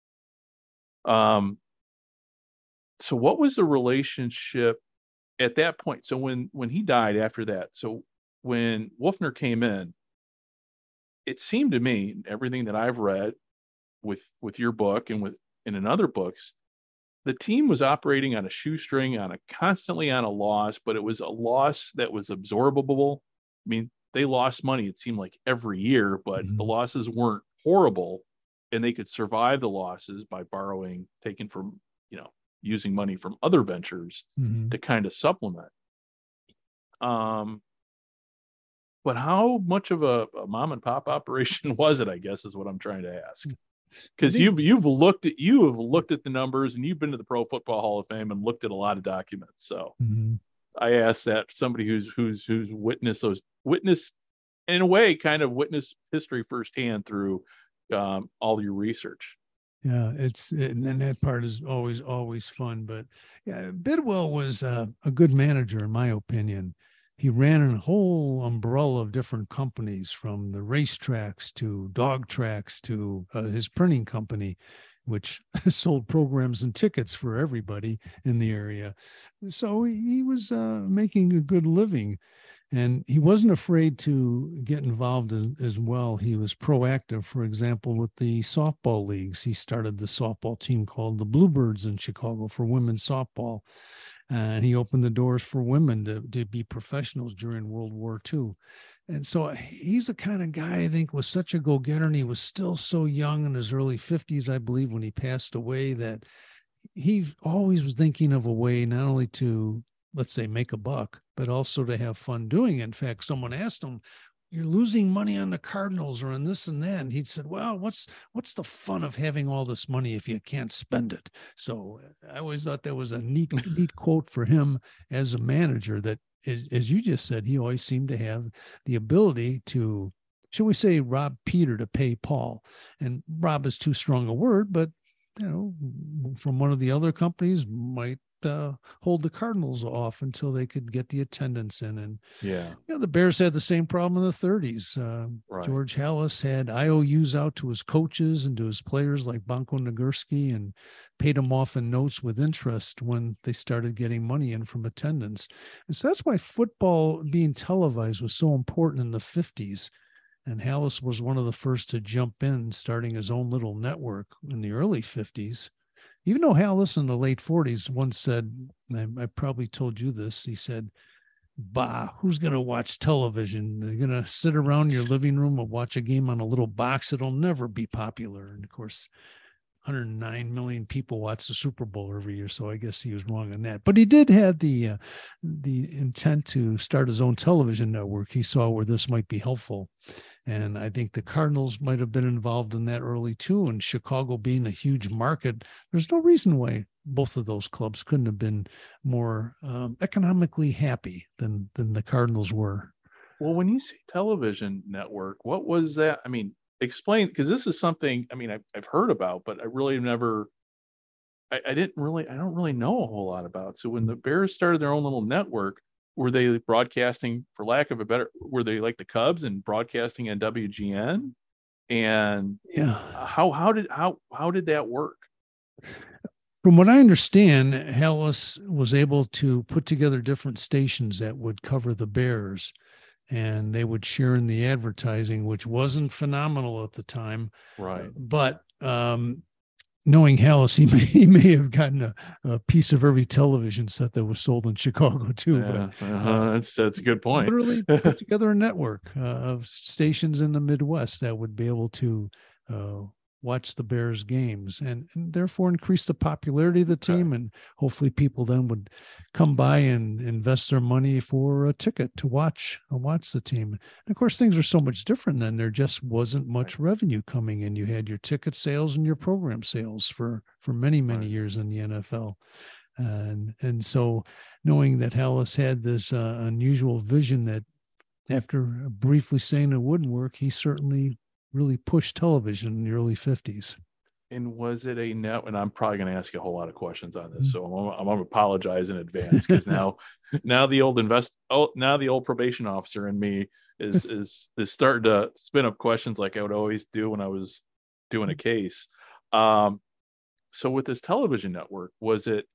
Um. So what was the relationship at that point? So when, when he died after that, so when Wolfner came in, it seemed to me, everything that I've read with with your book and with and in other books, the team was operating on a shoestring, on a constantly on a loss, but it was a loss that was absorbable. I mean, they lost money, it seemed like every year, but mm-hmm. the losses weren't horrible, and they could survive the losses by borrowing, taking from, you know, using money from other ventures mm-hmm. to kind of supplement. Um. But how much of a, a mom and pop operation was it, I guess, is what I'm trying to ask. Because you've you've looked at you have looked at the numbers, and you've been to the Pro Football Hall of Fame and looked at a lot of documents. So mm-hmm. I asked that somebody who's who's who's witnessed those witnessed in a way kind of witnessed history firsthand through um, all your research. Yeah, it's and then that part is always always fun. But yeah, Bidwell was uh, a good manager, in my opinion. He ran a whole umbrella of different companies, from the racetracks to dog tracks to uh, his printing company, which sold programs and tickets for everybody in the area. So he was uh, making a good living, and he wasn't afraid to get involved in, as well. He was proactive, for example, with the softball leagues. He started the softball team called the Bluebirds in Chicago for women's softball. And he opened the doors for women to, to be professionals during World War Two. And so he's the kind of guy, I think, was such a go-getter, and he was still so young, in his early fifties, I believe, when he passed away, that he always was thinking of a way not only to, let's say, make a buck, but also to have fun doing it. In fact, someone asked him, "You're losing money on the Cardinals or on this and that." And he'd said, "Well, what's what's the fun of having all this money if you can't spend it?" So I always thought that was a neat, neat quote for him as a manager, that, as you just said, he always seemed to have the ability to, shall we say, rob Peter to pay Paul. And rob is too strong a word, but, you know, from one of the other companies might uh, hold the Cardinals off until they could get the attendance in. And, yeah, you know, the Bears had the same problem in the thirties. Uh, right. George Halas had I O Us out to his coaches and to his players like Bonko Nagurski, and paid them off in notes with interest when they started getting money in from attendance. And so that's why football being televised was so important in the fifties. And Halas was one of the first to jump in, starting his own little network in the early fifties. Even though Halas in the late forties once said, and I, I probably told you this, he said, "Bah, who's going to watch television? They're going to sit around your living room and watch a game on a little box. It'll never be popular." And of course, one hundred nine million people watch the Super Bowl every year, so I guess he was wrong on that. But he did have the uh, the intent to start his own television network. He saw where this might be helpful. And I think the Cardinals might have been involved in that early too. And Chicago being a huge market, there's no reason why both of those clubs couldn't have been more um, economically happy than than the Cardinals were. Well, when you say television network, what was that? I mean, explain, because this is something, I mean, I've, I've heard about, but I really never, I, I didn't really, I don't really know a whole lot about. So when the Bears started their own little network, were they broadcasting, for lack of a better, were they like the Cubs and broadcasting on W G N? And yeah, how, how did, how, how did that work? From what I understand, Halas was able to put together different stations that would cover the Bears, and they would share in the advertising, which wasn't phenomenal at the time. Right. But um, knowing Halas, he may, he may have gotten a, a piece of every television set that was sold in Chicago too. Yeah, but uh-huh. uh, that's that's a good point. Literally put together a network uh, of stations in the Midwest that would be able to uh, watch the Bears games, and, and therefore increase the popularity of the team. Okay. And hopefully people then would come by and invest their money for a ticket to watch uh, watch the team. And of course, things are so much different then. There just wasn't much right. revenue coming in. You had your ticket sales and your program sales for, for many, many right. years in the N F L. And, and so knowing that Halas had this uh, unusual vision that after briefly saying it wouldn't work, he certainly really pushed television in the early fifties. And was it a net? And I'm probably going to ask you a whole lot of questions on this, so I'm, I'm going to apologize in advance, because now, now the old invest, oh, now the old probation officer in me is is is starting to spin up questions like I would always do when I was doing a case. Um, so with this television network, was it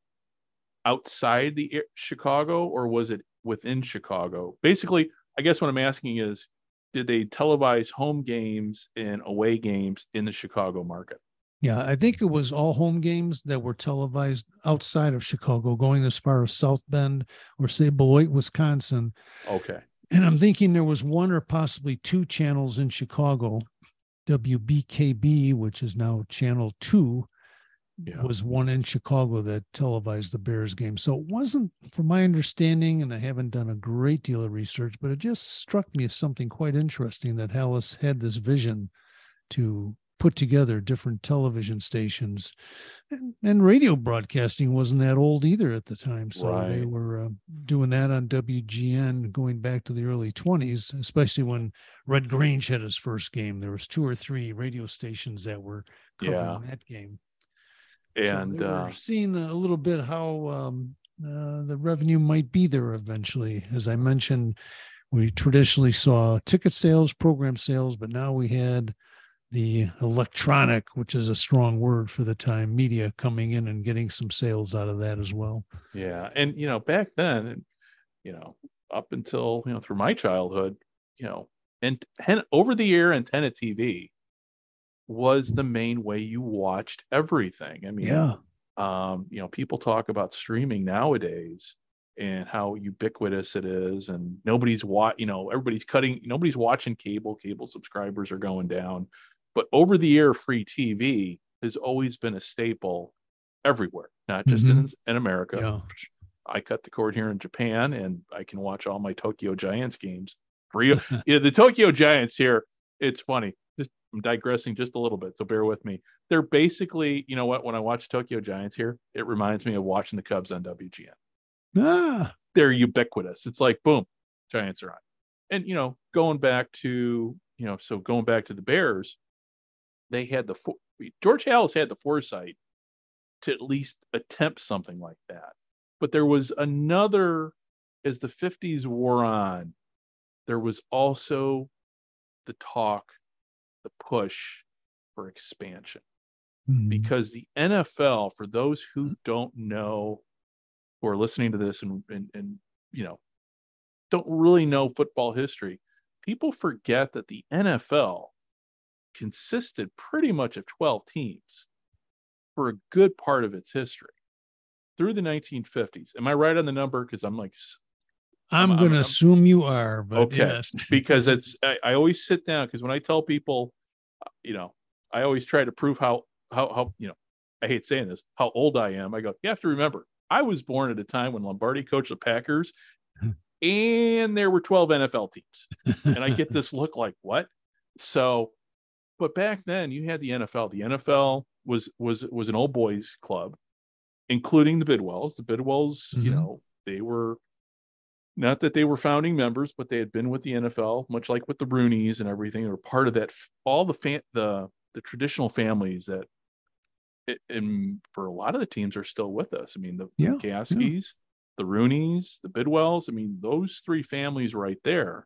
outside the Chicago or was it within Chicago? Basically, I guess what I'm asking is, did they televise home games and away games in the Chicago market? Yeah, I think it was all home games that were televised outside of Chicago, going as far as South Bend or say Beloit, Wisconsin. Okay. And I'm thinking there was one or possibly two channels in Chicago. W B K B, which is now Channel two, yeah. was one in Chicago that televised the Bears game. So it wasn't, from my understanding, and I haven't done a great deal of research, but it just struck me as something quite interesting that Halas had this vision to put together different television stations. And, and radio broadcasting wasn't that old either at the time. So right. they were uh, doing that on W G N going back to the early twenties, especially when Red Grange had his first game. There was two or three radio stations that were covering yeah. that game. And so uh, seeing a little bit how um, uh, the revenue might be there eventually. As I mentioned, we traditionally saw ticket sales, program sales, but now we had the electronic, which is a strong word for the time, media coming in and getting some sales out of that as well. Yeah. And, you know, back then, you know, up until, you know, through my childhood, you know, and over the air antenna T V was the main way you watched everything. I mean, yeah. um, you know, people talk about streaming nowadays and how ubiquitous it is, and nobody's wa- you know, everybody's cutting, nobody's watching cable, cable subscribers are going down, but over the air free T V has always been a staple. everywhere, not just Mhm. in, in America. Yeah. I cut the cord here in Japan, and I can watch all my Tokyo Giants games free. Yeah, the Tokyo Giants here, it's funny. Just I'm digressing just a little bit, so bear with me. They're basically, you know what, when I watch Tokyo Giants here, it reminds me of watching the Cubs on W G N. Ah. They're ubiquitous. It's like, boom, Giants are on. And, you know, going back to, you know, so going back to the Bears, they had the, George Halas had the foresight to at least attempt something like that. But there was another, as the fifties wore on, there was also the talk, the push for expansion. Mhm. Because the N F L, for those who don't know, who are listening to this and, and, and you know, don't really know football history, people forget that the N F L consisted pretty much of twelve teams for a good part of its history through the nineteen fifties. Am I right on the number? Because I'm like, I'm, I'm going to assume you are, but okay. yes. Because it's, I, I always sit down, because when I tell people, you know, I always try to prove how, how, how, you know, I hate saying this, how old I am. I go, you have to remember, I was born at a time when Lombardi coached the Packers and there were twelve N F L teams. And I get this look like, what? So, but back then you had the N F L. The N F L was, was, was an old boys club, including the Bidwells. The Bidwells, mm-hmm. you know, they were, not that they were founding members, but they had been with the N F L, much like with the Rooneys and everything. They were part of that, all the fan, the, the traditional families that, it, and for a lot of the teams are still with us. I mean, the, yeah, the Gaskies, yeah. the Rooneys, the Bidwells. I mean, those three families right there.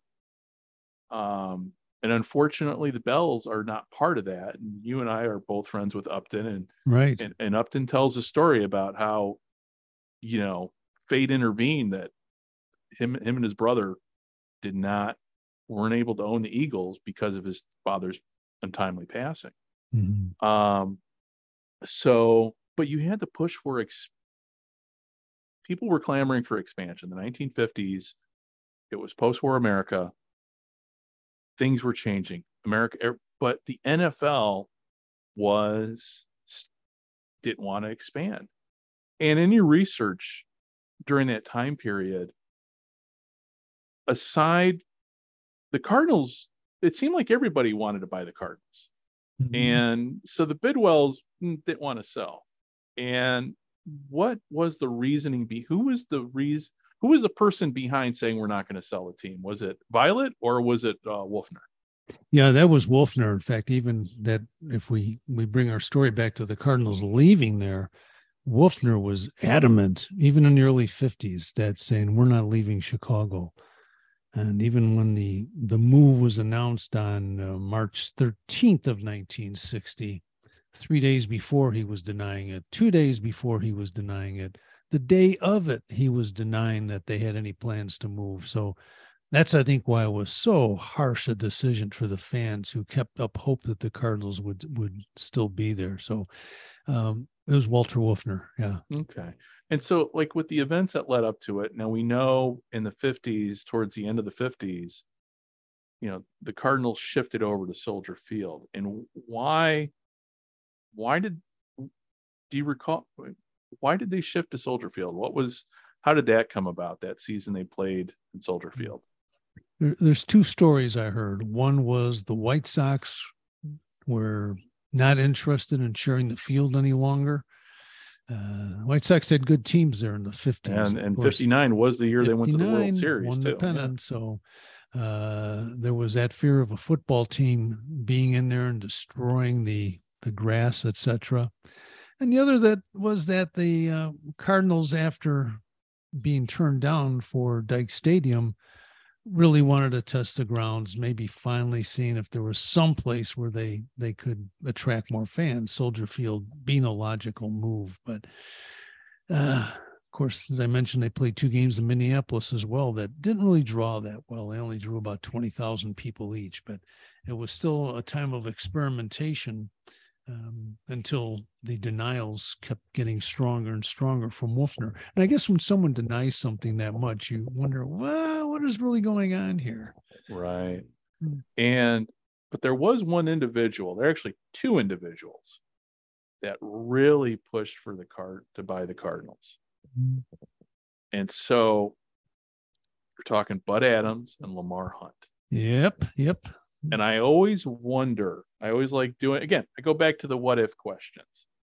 Um, and unfortunately, the Bells are not part of that. And you and I are both friends with Upton, and right. And, and Upton tells a story about how, you know, fate intervened, that him, him and his brother did not, weren't able to own the Eagles because of his father's untimely passing. Mm-hmm. Um, so, but you had to push for, ex- people were clamoring for expansion. The nineteen fifties, it was post-war America. Things were changing. America, but the N F L was, didn't want to expand. And in your research during that time period, aside, the Cardinals, it seemed like everybody wanted to buy the Cardinals. Mm-hmm. And so the Bidwells didn't want to sell. And what was the reasoning be? Who was the reason? Who was the person behind saying we're not going to sell a team? Was it Violet or was it uh, Wolfner? Yeah, that was Wolfner. In fact, even that, if we, we bring our story back to the Cardinals leaving there, Wolfner was adamant, even in the early fifties, that saying we're not leaving Chicago. And even when the, the move was announced on uh, March thirteenth of nineteen sixty, three days before he was denying it, two days before he was denying it, the day of it, he was denying that they had any plans to move. So that's, I think, why it was so harsh a decision for the fans who kept up hope that the Cardinals would, would still be there. So um, it was Walter Wolfner. Yeah. Okay. And so, like, with the events that led up to it, now we know in the fifties, towards the end of the fifties, you know, the Cardinals shifted over to Soldier Field. And why, why did, do you recall, why did they shift to Soldier Field? What was, how did that come about, that season they played in Soldier Field? There, there's two stories I heard. One was the White Sox were not interested in sharing the field any longer. Uh, White Sox had good teams there in the fifties. And, and fifty-nine was the year they went to the World Series, won too. the pennant. Yeah. So uh, there was that fear of a football team being in there and destroying the, the grass, et cetera. And the other that was that the uh, Cardinals, after being turned down for Dyke Stadium, really wanted to test the grounds, maybe finally seeing if there was some place where they, they could attract more fans, Soldier Field being a logical move. But uh, of course, as I mentioned, they played two games in Minneapolis as well that didn't really draw that well. They only drew about twenty thousand people each, but it was still a time of experimentation um, until the denials kept getting stronger and stronger from Wolfner. And I guess when someone denies something that much, you wonder, well, what is really going on here? Right. And, but there was one individual, there are actually two individuals that really pushed for the card to buy the Cardinals. Mm-hmm. And so you're talking Bud Adams and Lamar Hunt. Yep. Yep. And I always wonder, I always like doing, again, I go back to the what if questions.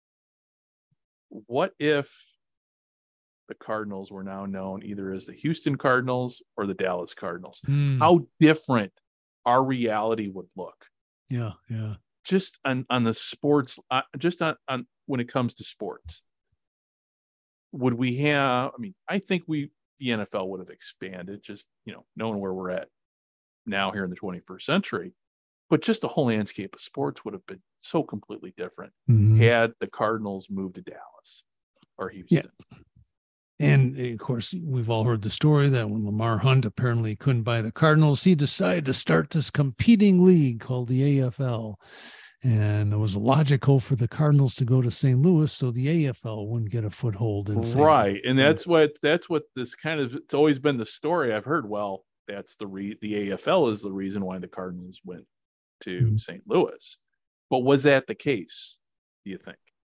What if the Cardinals were now known either as the Houston Cardinals or the Dallas Cardinals? Mm. How different our reality would look. Yeah. Yeah. Just on, on the sports, uh, just on, on when it comes to sports. Would we have, I mean, I think we, the N F L would have expanded, just, you know, knowing where we're at now here in the twenty-first century, but just the whole landscape of sports would have been so completely different mm-hmm. had the Cardinals moved to Dallas or Houston. Yeah. And of course, we've all heard the story that when Lamar Hunt apparently couldn't buy the Cardinals, he decided to start this competing league called the A F L. And it was logical for the Cardinals to go to Saint Louis so the A F L wouldn't get a foothold in Saint Right. Louis. And that's what that's what this kind of, it's always been the story I've heard. Well, that's the re, the A F L is the reason why the Cardinals went to mm-hmm. Saint Louis. But was that the case, do you think?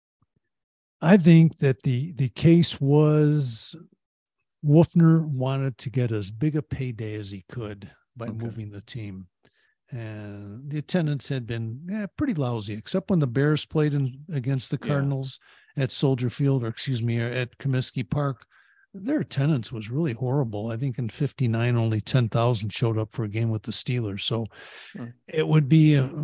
I think that the the case was Wolfner wanted to get as big a payday as he could by okay. moving the team. And the attendance had been yeah, pretty lousy, except when the Bears played in, against the Cardinals yeah. at Soldier Field, or excuse me, at Comiskey Park. Their attendance was really horrible. I think in fifty-nine, only ten thousand showed up for a game with the Steelers. So sure. it would be a,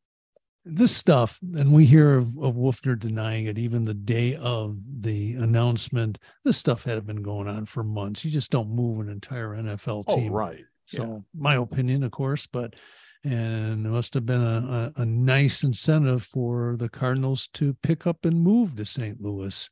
this stuff, and we hear of, of Wolfner denying it even the day of the announcement. This stuff had been going on for months. You just don't move an entire N F L team. Oh, right. So yeah. my opinion, of course, but and it must have been a, a, a nice incentive for the Cardinals to pick up and move to Saint Louis.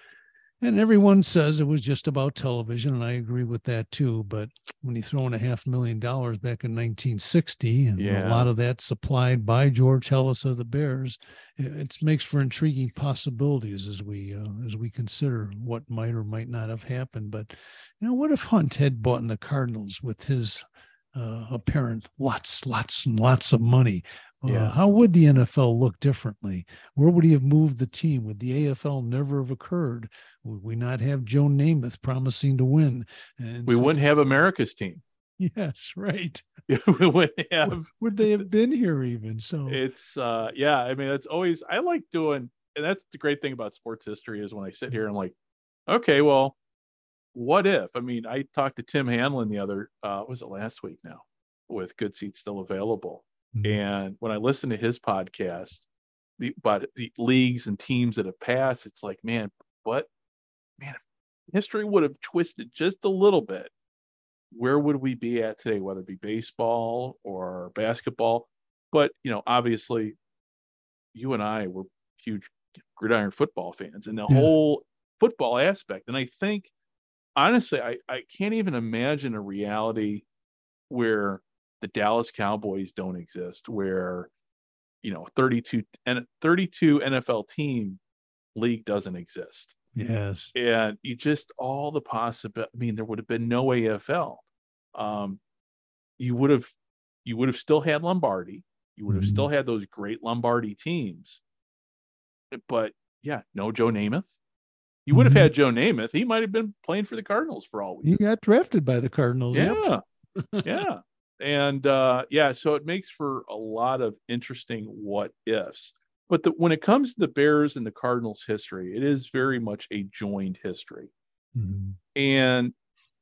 And everyone says it was just about television, and I agree with that too. But when you throw in a half million dollars back in nineteen sixty, and yeah. a lot of that supplied by George Halas of the Bears, it, it makes for intriguing possibilities as we uh, as we consider what might or might not have happened. But you know, what if Hunt had bought in the Cardinals with his uh, apparent lots, lots, and lots of money? Yeah. Uh, how would the N F L look differently? Where would he have moved the team? Would the A F L never have occurred? Would we not have Joe Namath promising to win? And we so, wouldn't have America's team. Yes, right. we wouldn't have. Would, would they have been here even? So it's, uh, yeah, I mean, it's always, I like doing, and that's the great thing about sports history is when I sit here and like, okay, well, what if? I mean, I talked to Tim Hanlon the other, uh, was it last week now, with Good Seats Still Available. Mm-hmm. And when I listen to his podcast, the about the leagues and teams that have passed, it's like, man, what, man, if history would have twisted just a little bit, where would we be at today, whether it be baseball or basketball? But, you know, obviously, you and I were huge gridiron football fans and the yeah. whole football aspect. And I think, honestly, I, I can't even imagine a reality where the Dallas Cowboys don't exist, where, you know, thirty-two and thirty-two N F L team league doesn't exist. Yes. And you just, all the possible, I mean, there would have been no A F L. Um, you would have, you would have still had Lombardi. You would have mm-hmm. still had those great Lombardi teams. But yeah, no Joe Namath. You would have mm-hmm. had Joe Namath. He might have been playing for the Cardinals for all we He got drafted by the Cardinals. Yeah. Yep. yeah. And uh, yeah, so it makes for a lot of interesting what ifs. But the, when it comes to the Bears and the Cardinals history, it is very much a joined history. Mm-hmm. And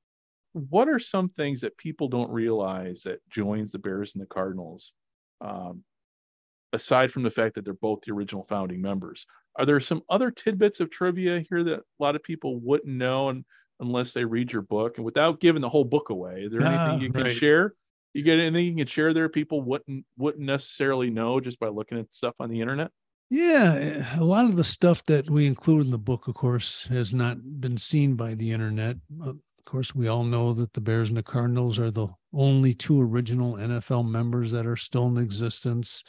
what are some things that people don't realize that joins the Bears and the Cardinals, um, aside from the fact that they're both the original founding members? Are there some other tidbits of trivia here that a lot of people wouldn't know and, unless they read your book? And without giving the whole book away, is there ah, anything you can right. share? You get anything you can share there people wouldn't wouldn't necessarily know just by looking at stuff on the internet? Yeah, a lot of the stuff that we include in the book, of course, has not been seen by the internet. Of course, we all know that the Bears and the Cardinals are the only two original N F L members that are still in existence.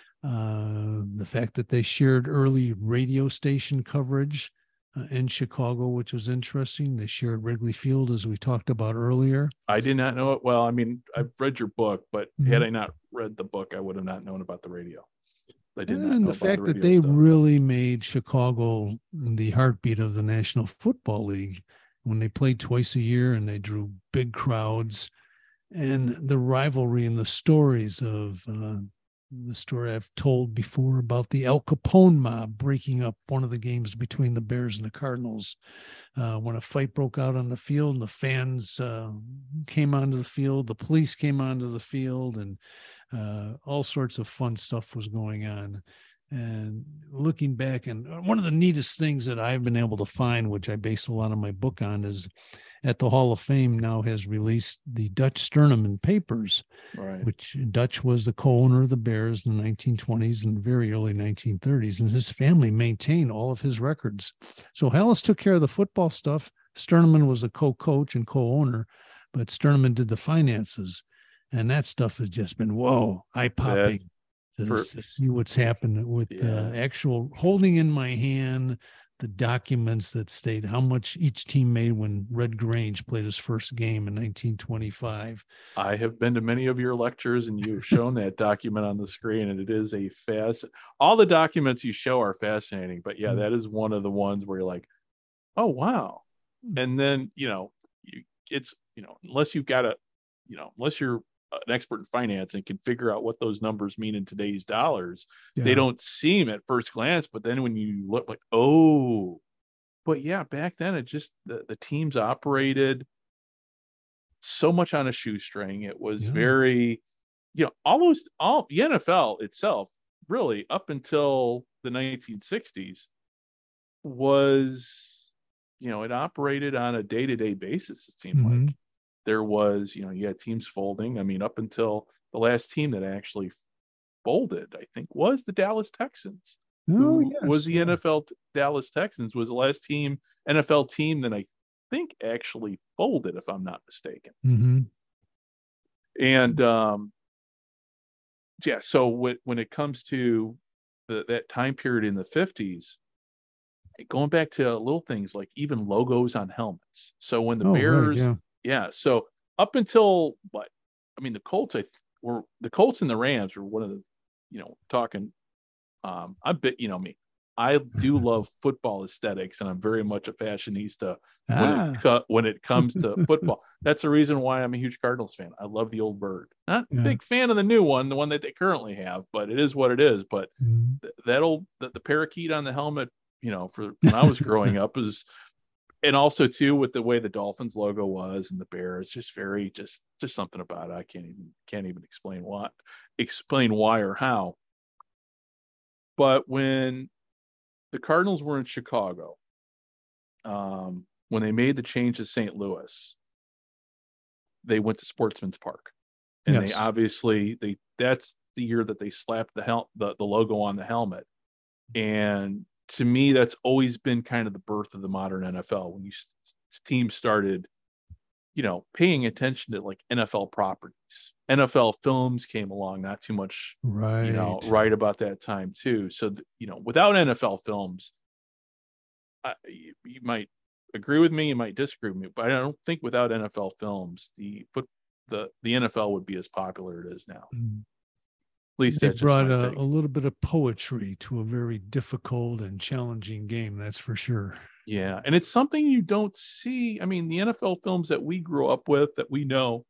Uh, the fact that they shared early radio station coverage uh, in Chicago, which was interesting. They shared Wrigley Field, as we talked about earlier. I did not know it. Well, I mean, I've read your book, but mm-hmm. had I not read the book, I would have not known about the radio. I did not And know the about fact the that radio they stuff. really made Chicago the heartbeat of the National Football League when they played twice a year and they drew big crowds, and the rivalry and the stories of uh, the story I've told before about the Al Capone mob breaking up one of the games between the Bears and the Cardinals. Uh, when a fight broke out on the field and the fans uh, came onto the field, the police came onto the field, and uh, all sorts of fun stuff was going on. And looking back, and one of the neatest things that I've been able to find, which I base a lot of my book on, is at the Hall of Fame now has released the Dutch Sterneman papers, Right. which Dutch was the co-owner of the Bears in the nineteen twenties and very early nineteen thirties, and his family maintained all of his records. So Halas took care of the football stuff. Sterneman was the co-coach and co-owner, but Sterneman did the finances, and that stuff has just been, whoa, eye-popping to, for- to see what's happened with the Yeah. actual holding in my hand the documents that state how much each team made when Red Grange played his first game in nineteen twenty-five. I have been to many of your lectures, and you've shown that document on the screen, and it is a fast. All the documents you show are fascinating, but yeah, Mm. that is one of the ones where you're like, oh wow. Mm. And then you know, you, it's you know, unless you've got a, you know, unless you're an expert in finance and can figure out what those numbers mean in today's dollars, Yeah. they don't seem at first glance. But then when you look, like, oh, but yeah, back then it just the, the teams operated so much on a shoestring. It was Yeah. very, you know, almost all the N F L itself, really, up until the nineteen sixties, was, you know, it operated on a day-to-day basis. It seemed Mhm. like there was, you know, you had teams folding. I mean, up until the last team that actually folded, I think, was the Dallas Texans. Oh, Who yes, was the yeah. N F L t- Dallas Texans was the last team N F L team that I think actually folded, if I'm not mistaken. Mhm. And um, yeah, so when when it comes to the, that time period in the fifties, going back to little things like even logos on helmets. So when the Oh, right, Bears, yeah. yeah, so up until what, I mean, the Colts, I th- were the Colts and the Rams were one of the, you know, talking. Um, I bet you know me. I do love football aesthetics, and I'm very much a fashionista when Ah. it cu- when it comes to football. That's the reason why I'm a huge Cardinals fan. I love the old bird. Not a Yeah. big fan of the new one, the one that they currently have, but it is what it is. But Mhm. th- that old the, the parakeet on the helmet, you know, for when I was growing up is, and also too with the way the Dolphins logo was and the Bears, just very just just something about it. I can't even can't even explain why explain why or how. But when the Cardinals were in Chicago, um, when they made the change to Saint Louis, they went to Sportsman's Park, and Yes. they obviously they that's the year that they slapped the hel- the, the logo on the helmet. And to me, that's always been kind of the birth of the modern N F L, when you teams started, you know, paying attention to like N F L properties. N F L films came along not too much, Right. you know, right about that time too. So, you know, without N F L films, I, you, you might agree with me, you might disagree with me, but I don't think without N F L films, the foot, the the N F L would be as popular as it is now. Mm. At least They that's just brought my a, take. a little bit of poetry to a very difficult and challenging game, that's for sure. Yeah, and it's something you don't see. I mean, the N F L films that we grew up with, that we know,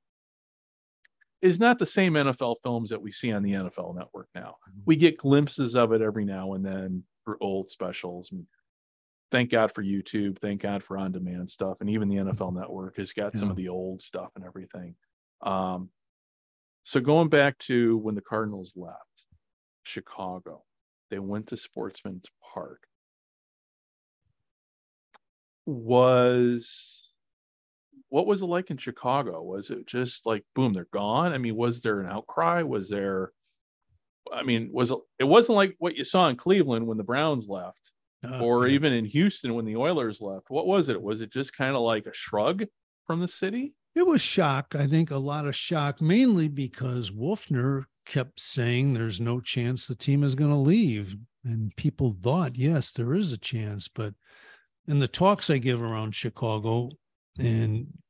is not the same N F L films that we see on the N F L Network now. We get glimpses of it every now and then for old specials. And thank God for YouTube. Thank God for on-demand stuff. And even the N F L Network has got some Yeah. of the old stuff and everything. Um, so going back to when the Cardinals left Chicago, they went to Sportsman's Park. Was what was it like in Chicago? Was it just like, boom, they're gone? I mean, was there an outcry? Was there, I mean, was it, it wasn't like what you saw in Cleveland when the Browns left, Ah, or yes. even in Houston when the Oilers left. What was it? Was it just kind of like a shrug from the city? It was shock. I think a lot of shock, mainly because Wolfner kept saying there's no chance the team is going to leave. And people thought, yes, there is a chance. But in the talks I give around Chicago, and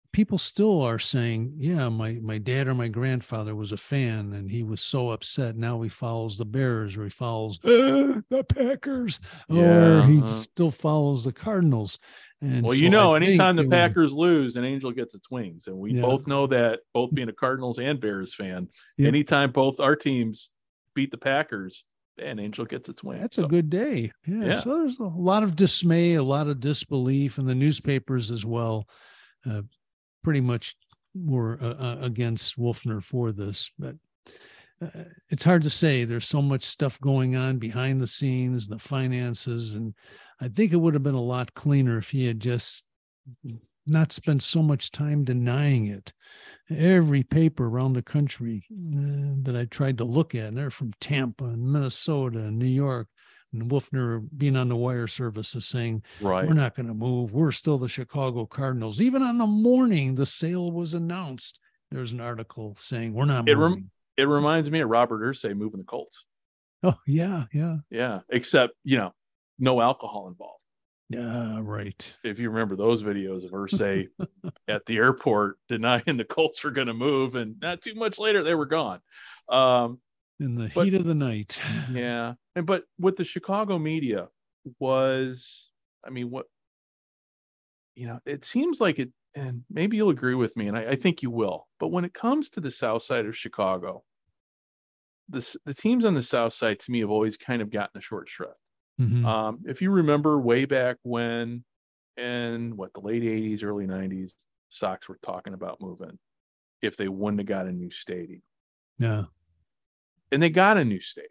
people still are saying, yeah, my, my dad or my grandfather was a fan and he was so upset. Now he follows the Bears, or he follows uh, the Packers, Yeah, or he uh, still follows the Cardinals. And well, so you know, I think anytime the they were, Packers lose, an angel gets its wings. And we yeah, both know that, both being a Cardinals and Bears fan, yep, anytime both our teams beat the Packers, an angel gets its wings. that's So, a good day. Yeah. yeah. So there's a lot of dismay, a lot of disbelief, and the newspapers as well. Uh, pretty much were uh, against Wolfner for this, but uh, it's hard to say. There's so much stuff going on behind the scenes, the finances, and I think it would have been a lot cleaner if he had just not spent so much time denying it. Every paper around the country uh, that I tried to look at, and they're from Tampa and Minnesota and New York, and Wolfner being on the wire services saying, Right. we're not going to move. We're still the Chicago Cardinals. Even on the morning the sale was announced, there's an article saying we're not It, moving. rem- it reminds me of Robert Irsay moving the Colts. Oh, yeah, yeah. Yeah. Except, you know, no alcohol involved. Yeah, right. If you remember those videos of Irsay at the airport denying the Colts were going to move, and not too much later, they were gone. Um, In the but, heat of the night. Yeah. And but with the Chicago media was, I mean, what, you know, it seems like it, and maybe you'll agree with me, and I, I think you will, but when it comes to the south side of Chicago, the, the teams on the south side to me have always kind of gotten the short shrift. Mm-hmm. Um, if you remember way back when, in what, the late eighties, early nineties, Sox were talking about moving if they wouldn't have got a new stadium. Yeah. And they got a new stadium.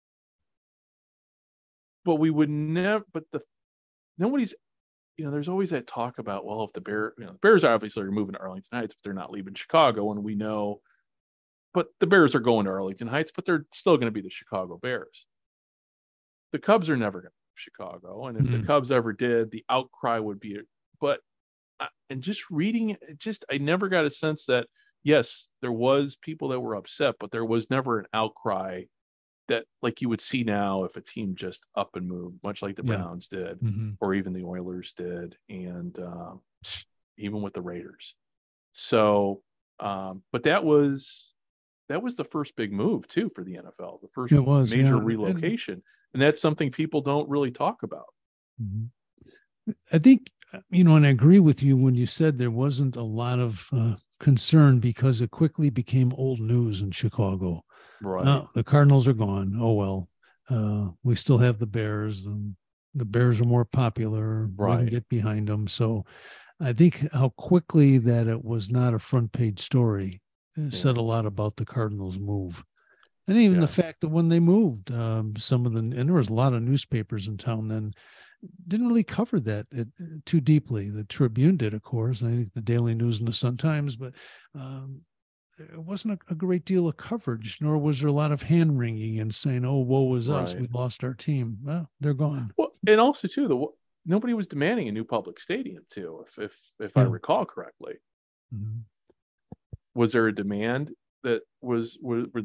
But we would never, but the, nobody's, you know, there's always that talk about, well, if the Bears, you know, the Bears obviously are moving to Arlington Heights, but they're not leaving Chicago. And we know, but the Bears are going to Arlington Heights, but they're still going to be the Chicago Bears. The Cubs are never going to Chicago. And if mm-hmm. the Cubs ever did, the outcry would be, but, and just reading it, just, I never got a sense that, yes, there was people that were upset, but there was never an outcry that like you would see now if a team just up and moved, much like the yeah. Browns did, mm-hmm. or even the Oilers did, and uh, even with the Raiders. So, um, but that was, that was the first big move too for the N F L, the first it was, major yeah. relocation. And, and that's something people don't really talk about. Mm-hmm. I think, you know, and I agree with you when you said there wasn't a lot of uh, concern because it quickly became old news in Chicago. Right. Uh, the Cardinals are gone. Oh, well, uh, we still have the Bears. And the Bears are more popular. Right. We can get behind them. So I think how quickly that it was not a front page story yeah. said a lot about the Cardinals move. And even yeah. the fact that when they moved, um, some of the, and there was a lot of newspapers in town then, didn't really cover that it, too deeply. The Tribune did, of course, and I think the Daily News and the Sun-Times, but um, there wasn't a, a great deal of coverage, nor was there a lot of hand wringing and saying, "Oh, woe is us, right. we lost our team." Well, they're gone. Well, and also too, the nobody was demanding a new public stadium too, if if if yeah. I recall correctly. Mm-hmm. Was there a demand that was was? Were,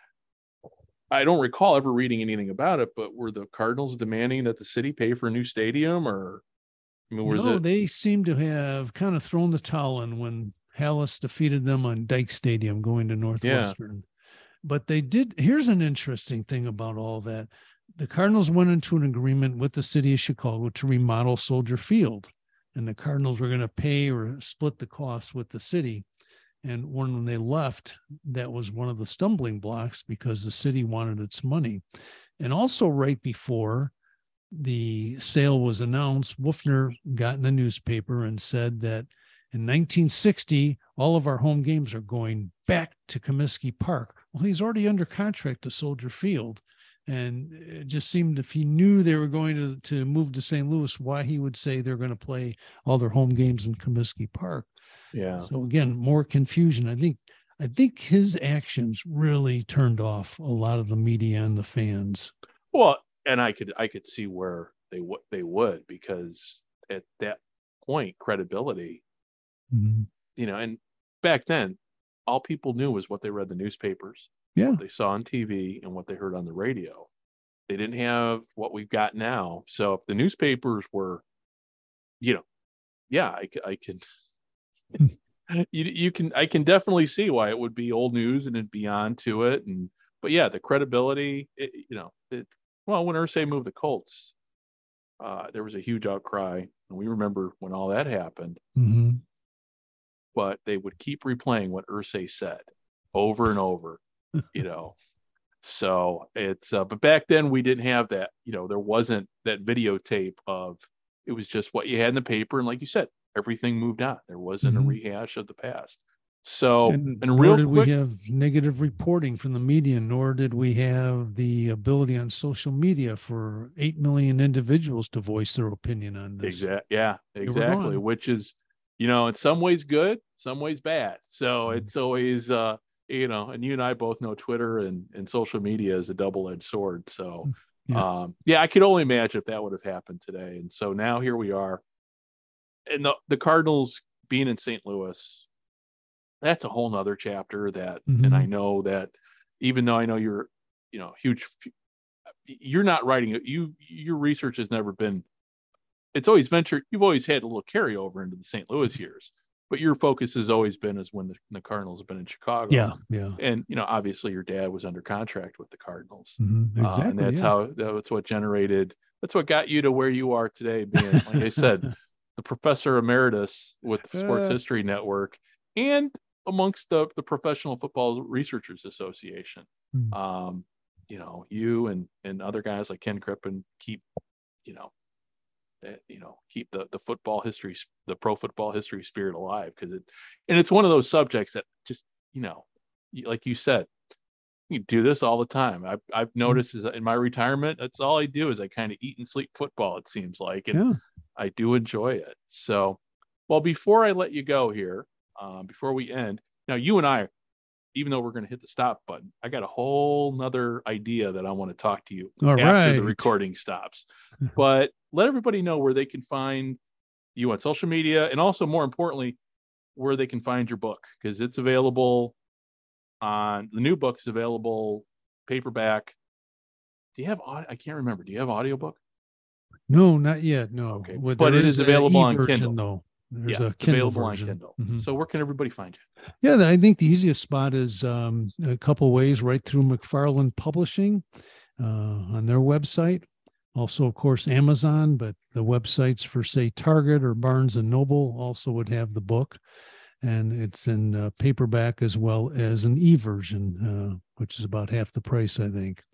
I don't recall ever reading anything about it, but were the Cardinals demanding that the city pay for a new stadium, or I mean, was no, it? They seem to have kind of thrown the towel in when Hallis defeated them on Dyke Stadium going to Northwestern. Yeah. But they did. Here's an interesting thing about all that. The Cardinals went into an agreement with the city of Chicago to remodel Soldier Field, and the Cardinals were going to pay or split the costs with the city. And when they left, that was one of the stumbling blocks because the city wanted its money. And also right before the sale was announced, Wolfner got in the newspaper and said that in nineteen sixty, all of our home games are going back to Comiskey Park. Well, he's already under contract to Soldier Field. And it just seemed if he knew they were going to, to move to Saint Louis, why he would say they're going to play all their home games in Comiskey Park. Yeah. So again, more confusion. I think I think his actions really turned off a lot of the media and the fans. Well, and I could I could see where they would they would because at that point, credibility, mm-hmm. you know, and back then, all people knew was what they read in the newspapers, yeah, what they saw on T V, and what they heard on the radio. They didn't have what we've got now. So if the newspapers were, you know, yeah, I, I could. you you can I can definitely see why it would be old news and it'd be on to it. And but yeah, the credibility, it, you know, it, well, when Irsay moved the Colts, uh, there was a huge outcry, and we remember when all that happened. Mm-hmm. But they would keep replaying what Irsay said over and over, you know. So it's uh, but back then we didn't have that, you know, there wasn't that videotape of, it was just what you had in the paper, and like you said, everything moved on. There wasn't Mm-hmm. a rehash of the past. So and, and nor real did quick, we have negative reporting from the media, nor did we have the ability on social media for eight million individuals to voice their opinion on this. exact yeah, They were exactly, gone. which is, you know, in some ways good, some ways bad. So Mhm. it's always uh you know, and you and I both know Twitter and, and social media is a double-edged sword. So Yes. um yeah, I could only imagine if that would have happened today. And so now here we are. And the, the Cardinals being in Saint Louis, that's a whole nother chapter that, Mhm. and I know that even though I know you're, you know, huge, you're not writing it. You, your research has never been, it's always ventured. You've always had a little carryover into the Saint Louis years, but your focus has always been as when the, the Cardinals have been in Chicago. Yeah. Yeah. And, you know, obviously your dad was under contract with the Cardinals. Mhm. Exactly. Uh, and that's yeah. how, that's what generated, that's what got you to where you are today, being, like I said, the professor emeritus with the Sports Uh. History Network and amongst the, the Professional Football Researchers Association. Mm. Um, you know, you and, and other guys like Ken Crippen keep, you know, uh, you know, keep the, the football history, the pro football history spirit alive. Cause it, and it's one of those subjects that just, you know, like you said, you do this all the time. I've, I've noticed is in my retirement, that's all I do is I kind of eat and sleep football, it seems like. And Yeah. I do enjoy it. So, well, before I let you go here, um, before we end, now you and I, even though we're going to hit the stop button, I got a whole nother idea that I want to talk to you All after right. the recording stops. But let everybody know where they can find you on social media, and also more importantly, where they can find your book, because it's available on the new book's available paperback. Do you have, I can't remember. Do you have audiobook? No, not yet. No. Okay. Well, But there it is a available on e-version, Kindle. though. There's Yeah, a it's Kindle available version. on Kindle. Mhm. So where can everybody find you? Yeah, I think the easiest spot is um, a couple ways, right through McFarland Publishing uh, on their website. Also, of course, Amazon, but the websites for, say, Target or Barnes and Noble also would have the book. And it's in uh, paperback as well as an e-version, uh, which is about half the price, I think.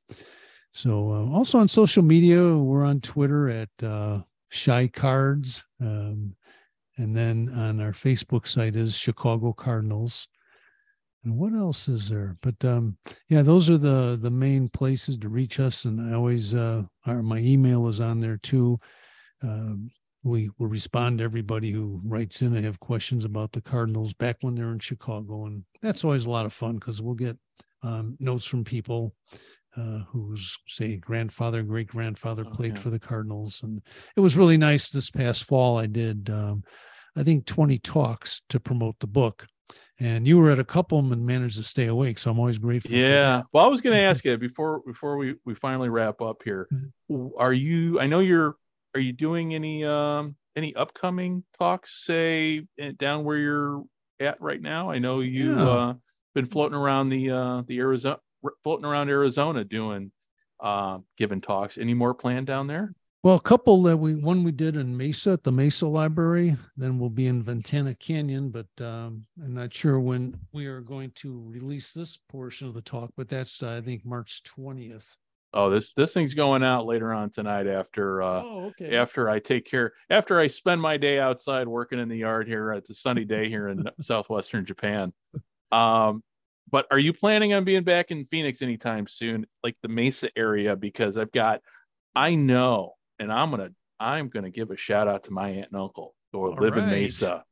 So uh, also on social media, we're on Twitter at uh, Shy Cards. Um, and then on our Facebook site is Chicago Cardinals. And what else is there? But um, yeah, those are the the main places to reach us. And I always, uh, our, my email is on there too. Uh, we will respond to everybody who writes in and have questions about the Cardinals back when they're in Chicago. And that's always a lot of fun because we'll get um, notes from people uh, whose, say, grandfather, great grandfather Oh, played yeah. for the Cardinals. And it was really nice this past fall. I did, um, I think, twenty talks to promote the book. And you were at a couple of them and managed to stay awake. So I'm always grateful. Yeah. Well, I was going to ask you before before we, we finally wrap up here. Are you, I know you're, are you doing any um any upcoming talks, say, down where you're at right now? I know you Yeah. uh been floating around the uh the Arizona floating around Arizona doing uh giving talks. Any more planned down there? Well, a couple that we, one we did in Mesa at the Mesa Library, then we'll be in Ventana Canyon, but um, I'm not sure when we are going to release this portion of the talk, but that's, uh, I think, March twentieth. Oh, this this thing's going out later on tonight after uh Oh, okay. after I take care after I spend my day outside working in the yard here. It's a sunny day here in southwestern Japan. Um, but are you planning on being back in Phoenix anytime soon, like the Mesa area? Because I've got, I know, and I'm gonna I'm gonna give a shout out to my aunt and uncle who All live in right. Mesa.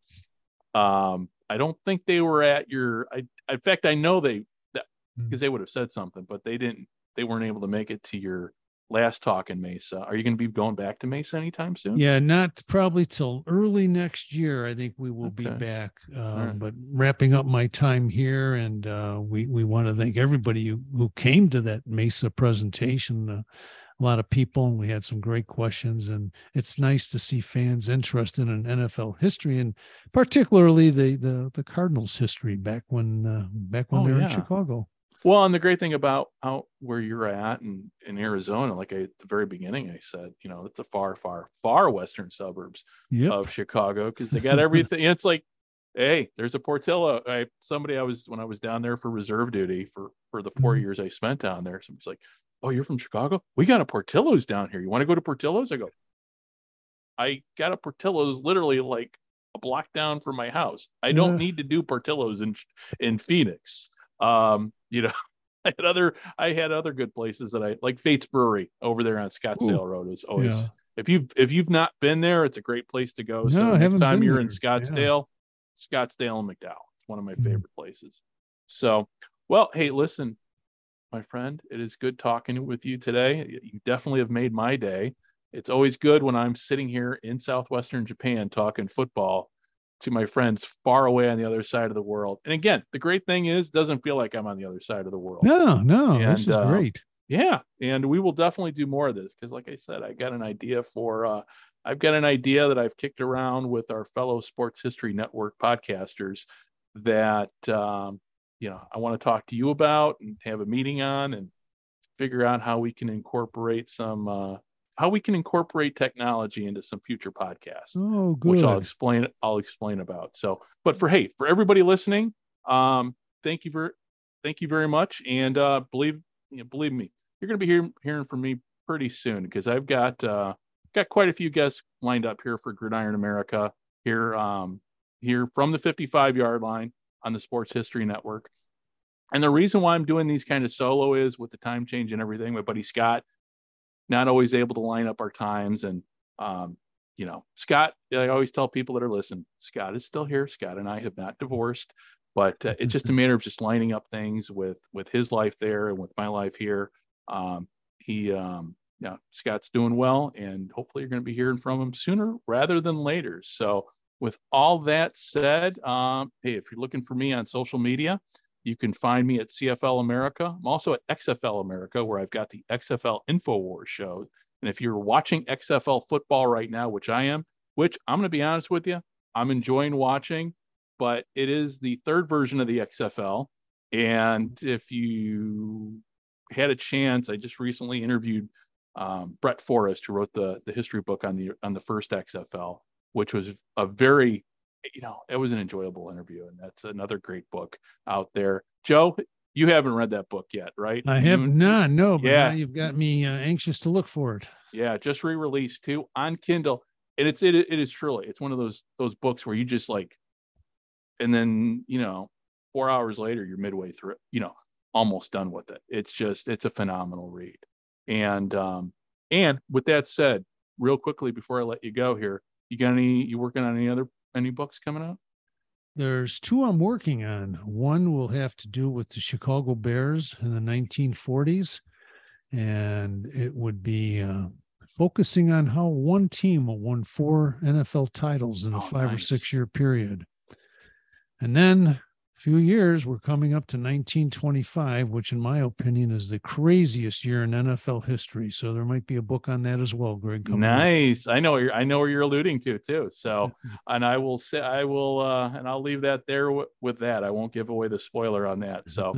Um, I don't think they were at your. I in fact I know they that because they would have said something, but they didn't. They weren't able to make it to your last talk in Mesa. Are you going to be going back to Mesa anytime soon? Yeah, not probably till early next year. I think we will Okay. be back. Um, right. But wrapping up my time here, and uh, we we want to thank everybody who, who came to that Mesa presentation. Uh, a lot of people, and we had some great questions. And it's nice to see fans interested in N F L history, and particularly the the, the Cardinals history back when uh, back when Oh, they were yeah. in Chicago. Well, and the great thing about out where you're at in, in Arizona, like I, at the very beginning, I said, you know, it's a far, far, far western suburbs Yep. of Chicago, because they got everything. It's like, hey, there's a Portillo. I somebody I was when I was down there for reserve duty for for the four Mhm. years I spent down there. Somebody's like, "Oh, you're from Chicago? We got a Portillo's down here. You want to go to Portillo's?" I go, "I got a Portillo's literally like a block down from my house. I don't Yeah. need to do Portillo's in in Phoenix." Um, you know, I had other I had other good places that I like. Fate's Brewery over there on Scottsdale Ooh, Road is always. yeah. If you've if you've not been there, it's a great place to go. No, so I next haven't time been you're in there. Yeah. Scottsdale, Scottsdale and McDowell. It's one of my Mhm. favorite places. So, well, hey, listen, my friend, it is good talking with you today. You definitely have made my day. It's always good when I'm sitting here in southwestern Japan talking football to my friends far away on the other side of the world. And again, the great thing is, it doesn't feel like I'm on the other side of the world. No, no, And, this is uh, great. Yeah, and we will definitely do more of this because, like I said, I got an idea for. Uh, I've got an idea that I've kicked around with our fellow Sports History Network podcasters that um, you know I want to talk to you about and have a meeting on and figure out how we can incorporate some uh, how we can incorporate technology into some future podcasts, Oh, good. which I'll explain. I'll explain about. So, but for hey, for everybody listening, um, thank you for thank you very much, and uh, believe you know, believe me, you're going to be hearing hearing from me pretty soon because I've got uh, got quite a few guests lined up here for Gridiron America here um, here from the fifty-five yard line on the Sports History Network. And the reason why I'm doing these kind of solo is with the time change and everything. My buddy Scott, not always able to line up our times, and um, you know, Scott. I always tell people that are listening, Scott is still here. Scott and I have not divorced. But uh, it's just a matter of just lining up things with with his life there and with my life here. Um, he, um, yeah, Scott's doing well, and hopefully you're going to be hearing from him sooner rather than later. So, with all that said, um, hey, if you're looking for me on social media, you can find me at C F L America. I'm also at X F L America, where I've got the X F L InfoWars show. And if you're watching X F L football right now, which I am, which I'm going to be honest with you, I'm enjoying watching. But it is the third version of the X F L. And if you had a chance, I just recently interviewed um, Brett Forrest, who wrote the, the history book on the on the first X F L, which was a very, you know, it was an enjoyable interview. And that's another great book out there. Joe, you haven't read that book yet, right? I have You- not, no, but Yeah. now you've got me uh, anxious to look for it. Yeah, just re-released too on Kindle. And it's it, it is truly, it's one of those those books where you just like, and then, you know, four hours later, you're midway through it, you know, almost done with it. It's just, it's a phenomenal read. And, um, and with that said, real quickly, before I let you go here, you got any, you working on any other, any books coming out? There's two I'm working on. One will have to do with the Chicago Bears in the nineteen forties, and it would be uh, focusing on how one team won four N F L titles in a Oh, five or nice. six year period. And then a few years, we're coming up to nineteen twenty-five, which in my opinion is the craziest year in N F L history. So there might be a book on that as well, Greg. coming up. Nice. I know where you're, I know where you're alluding to too. So, and I will say, I will, uh, and I'll leave that there w- with that. I won't give away the spoiler on that. So,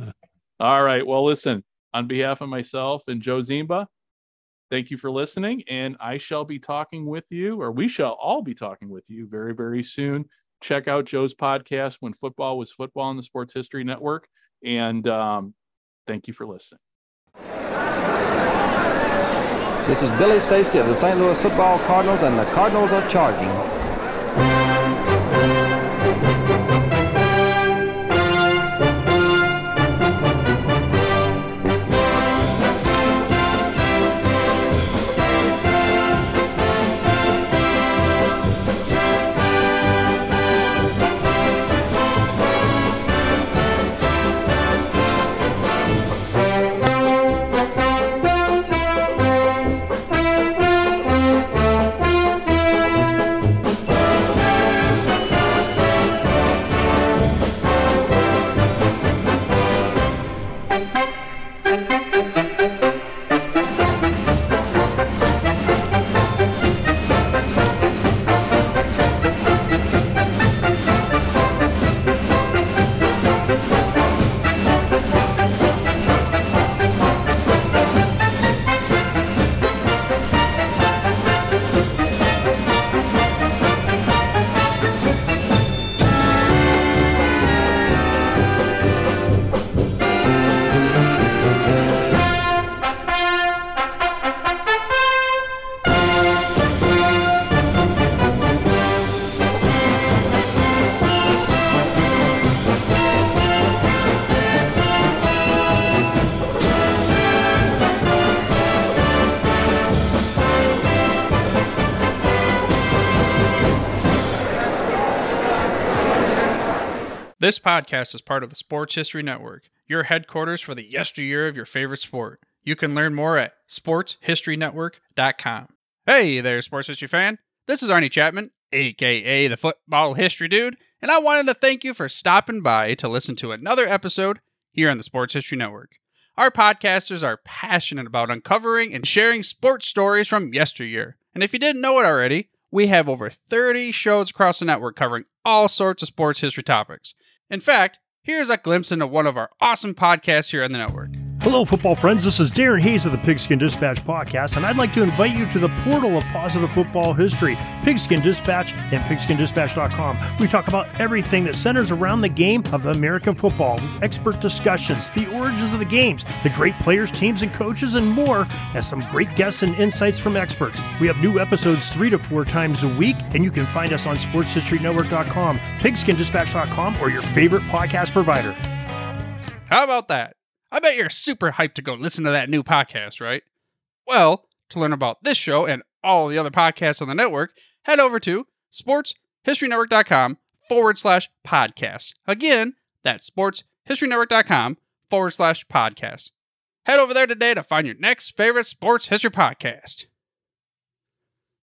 all right. Well, listen, on behalf of myself and Joe Zimba, thank you for listening. And I shall be talking with you, or we shall all be talking with you very, very soon. Check out Joe's podcast, When Football Was Football, on the Sports History Network. And um, thank you for listening. This is Billy Stacy of the Saint Louis Football Cardinals, and the Cardinals are charging. This podcast is part of the Sports History Network, your headquarters for the yesteryear of your favorite sport. You can learn more at sports history network dot com. Hey there, sports history fan. This is Arnie Chapman, aka the Football History Dude, and I wanted to thank you for stopping by to listen to another episode here on the Sports History Network. Our podcasters are passionate about uncovering and sharing sports stories from yesteryear. And if you didn't know it already, we have over thirty shows across the network covering all sorts of sports history topics. In fact, here's a glimpse into one of our awesome podcasts here on the network. Hello, football friends. This is Darren Hayes of the Pigskin Dispatch podcast, and I'd like to invite you to the portal of positive football history, Pigskin Dispatch and pigskin dispatch dot com. We talk about everything that centers around the game of American football, expert discussions, the origins of the games, the great players, teams, and coaches, and more, and some great guests and insights from experts. We have new episodes three to four times a week, and you can find us on sports history network dot com, pigskin dispatch dot com, or your favorite podcast provider. How about that? I bet you're super hyped to go listen to that new podcast, right? Well, to learn about this show and all the other podcasts on the network, head over to sports history network dot com forward slash podcasts. Again, that's sports history network dot com forward slash podcasts. Head over there today to find your next favorite sports history podcast.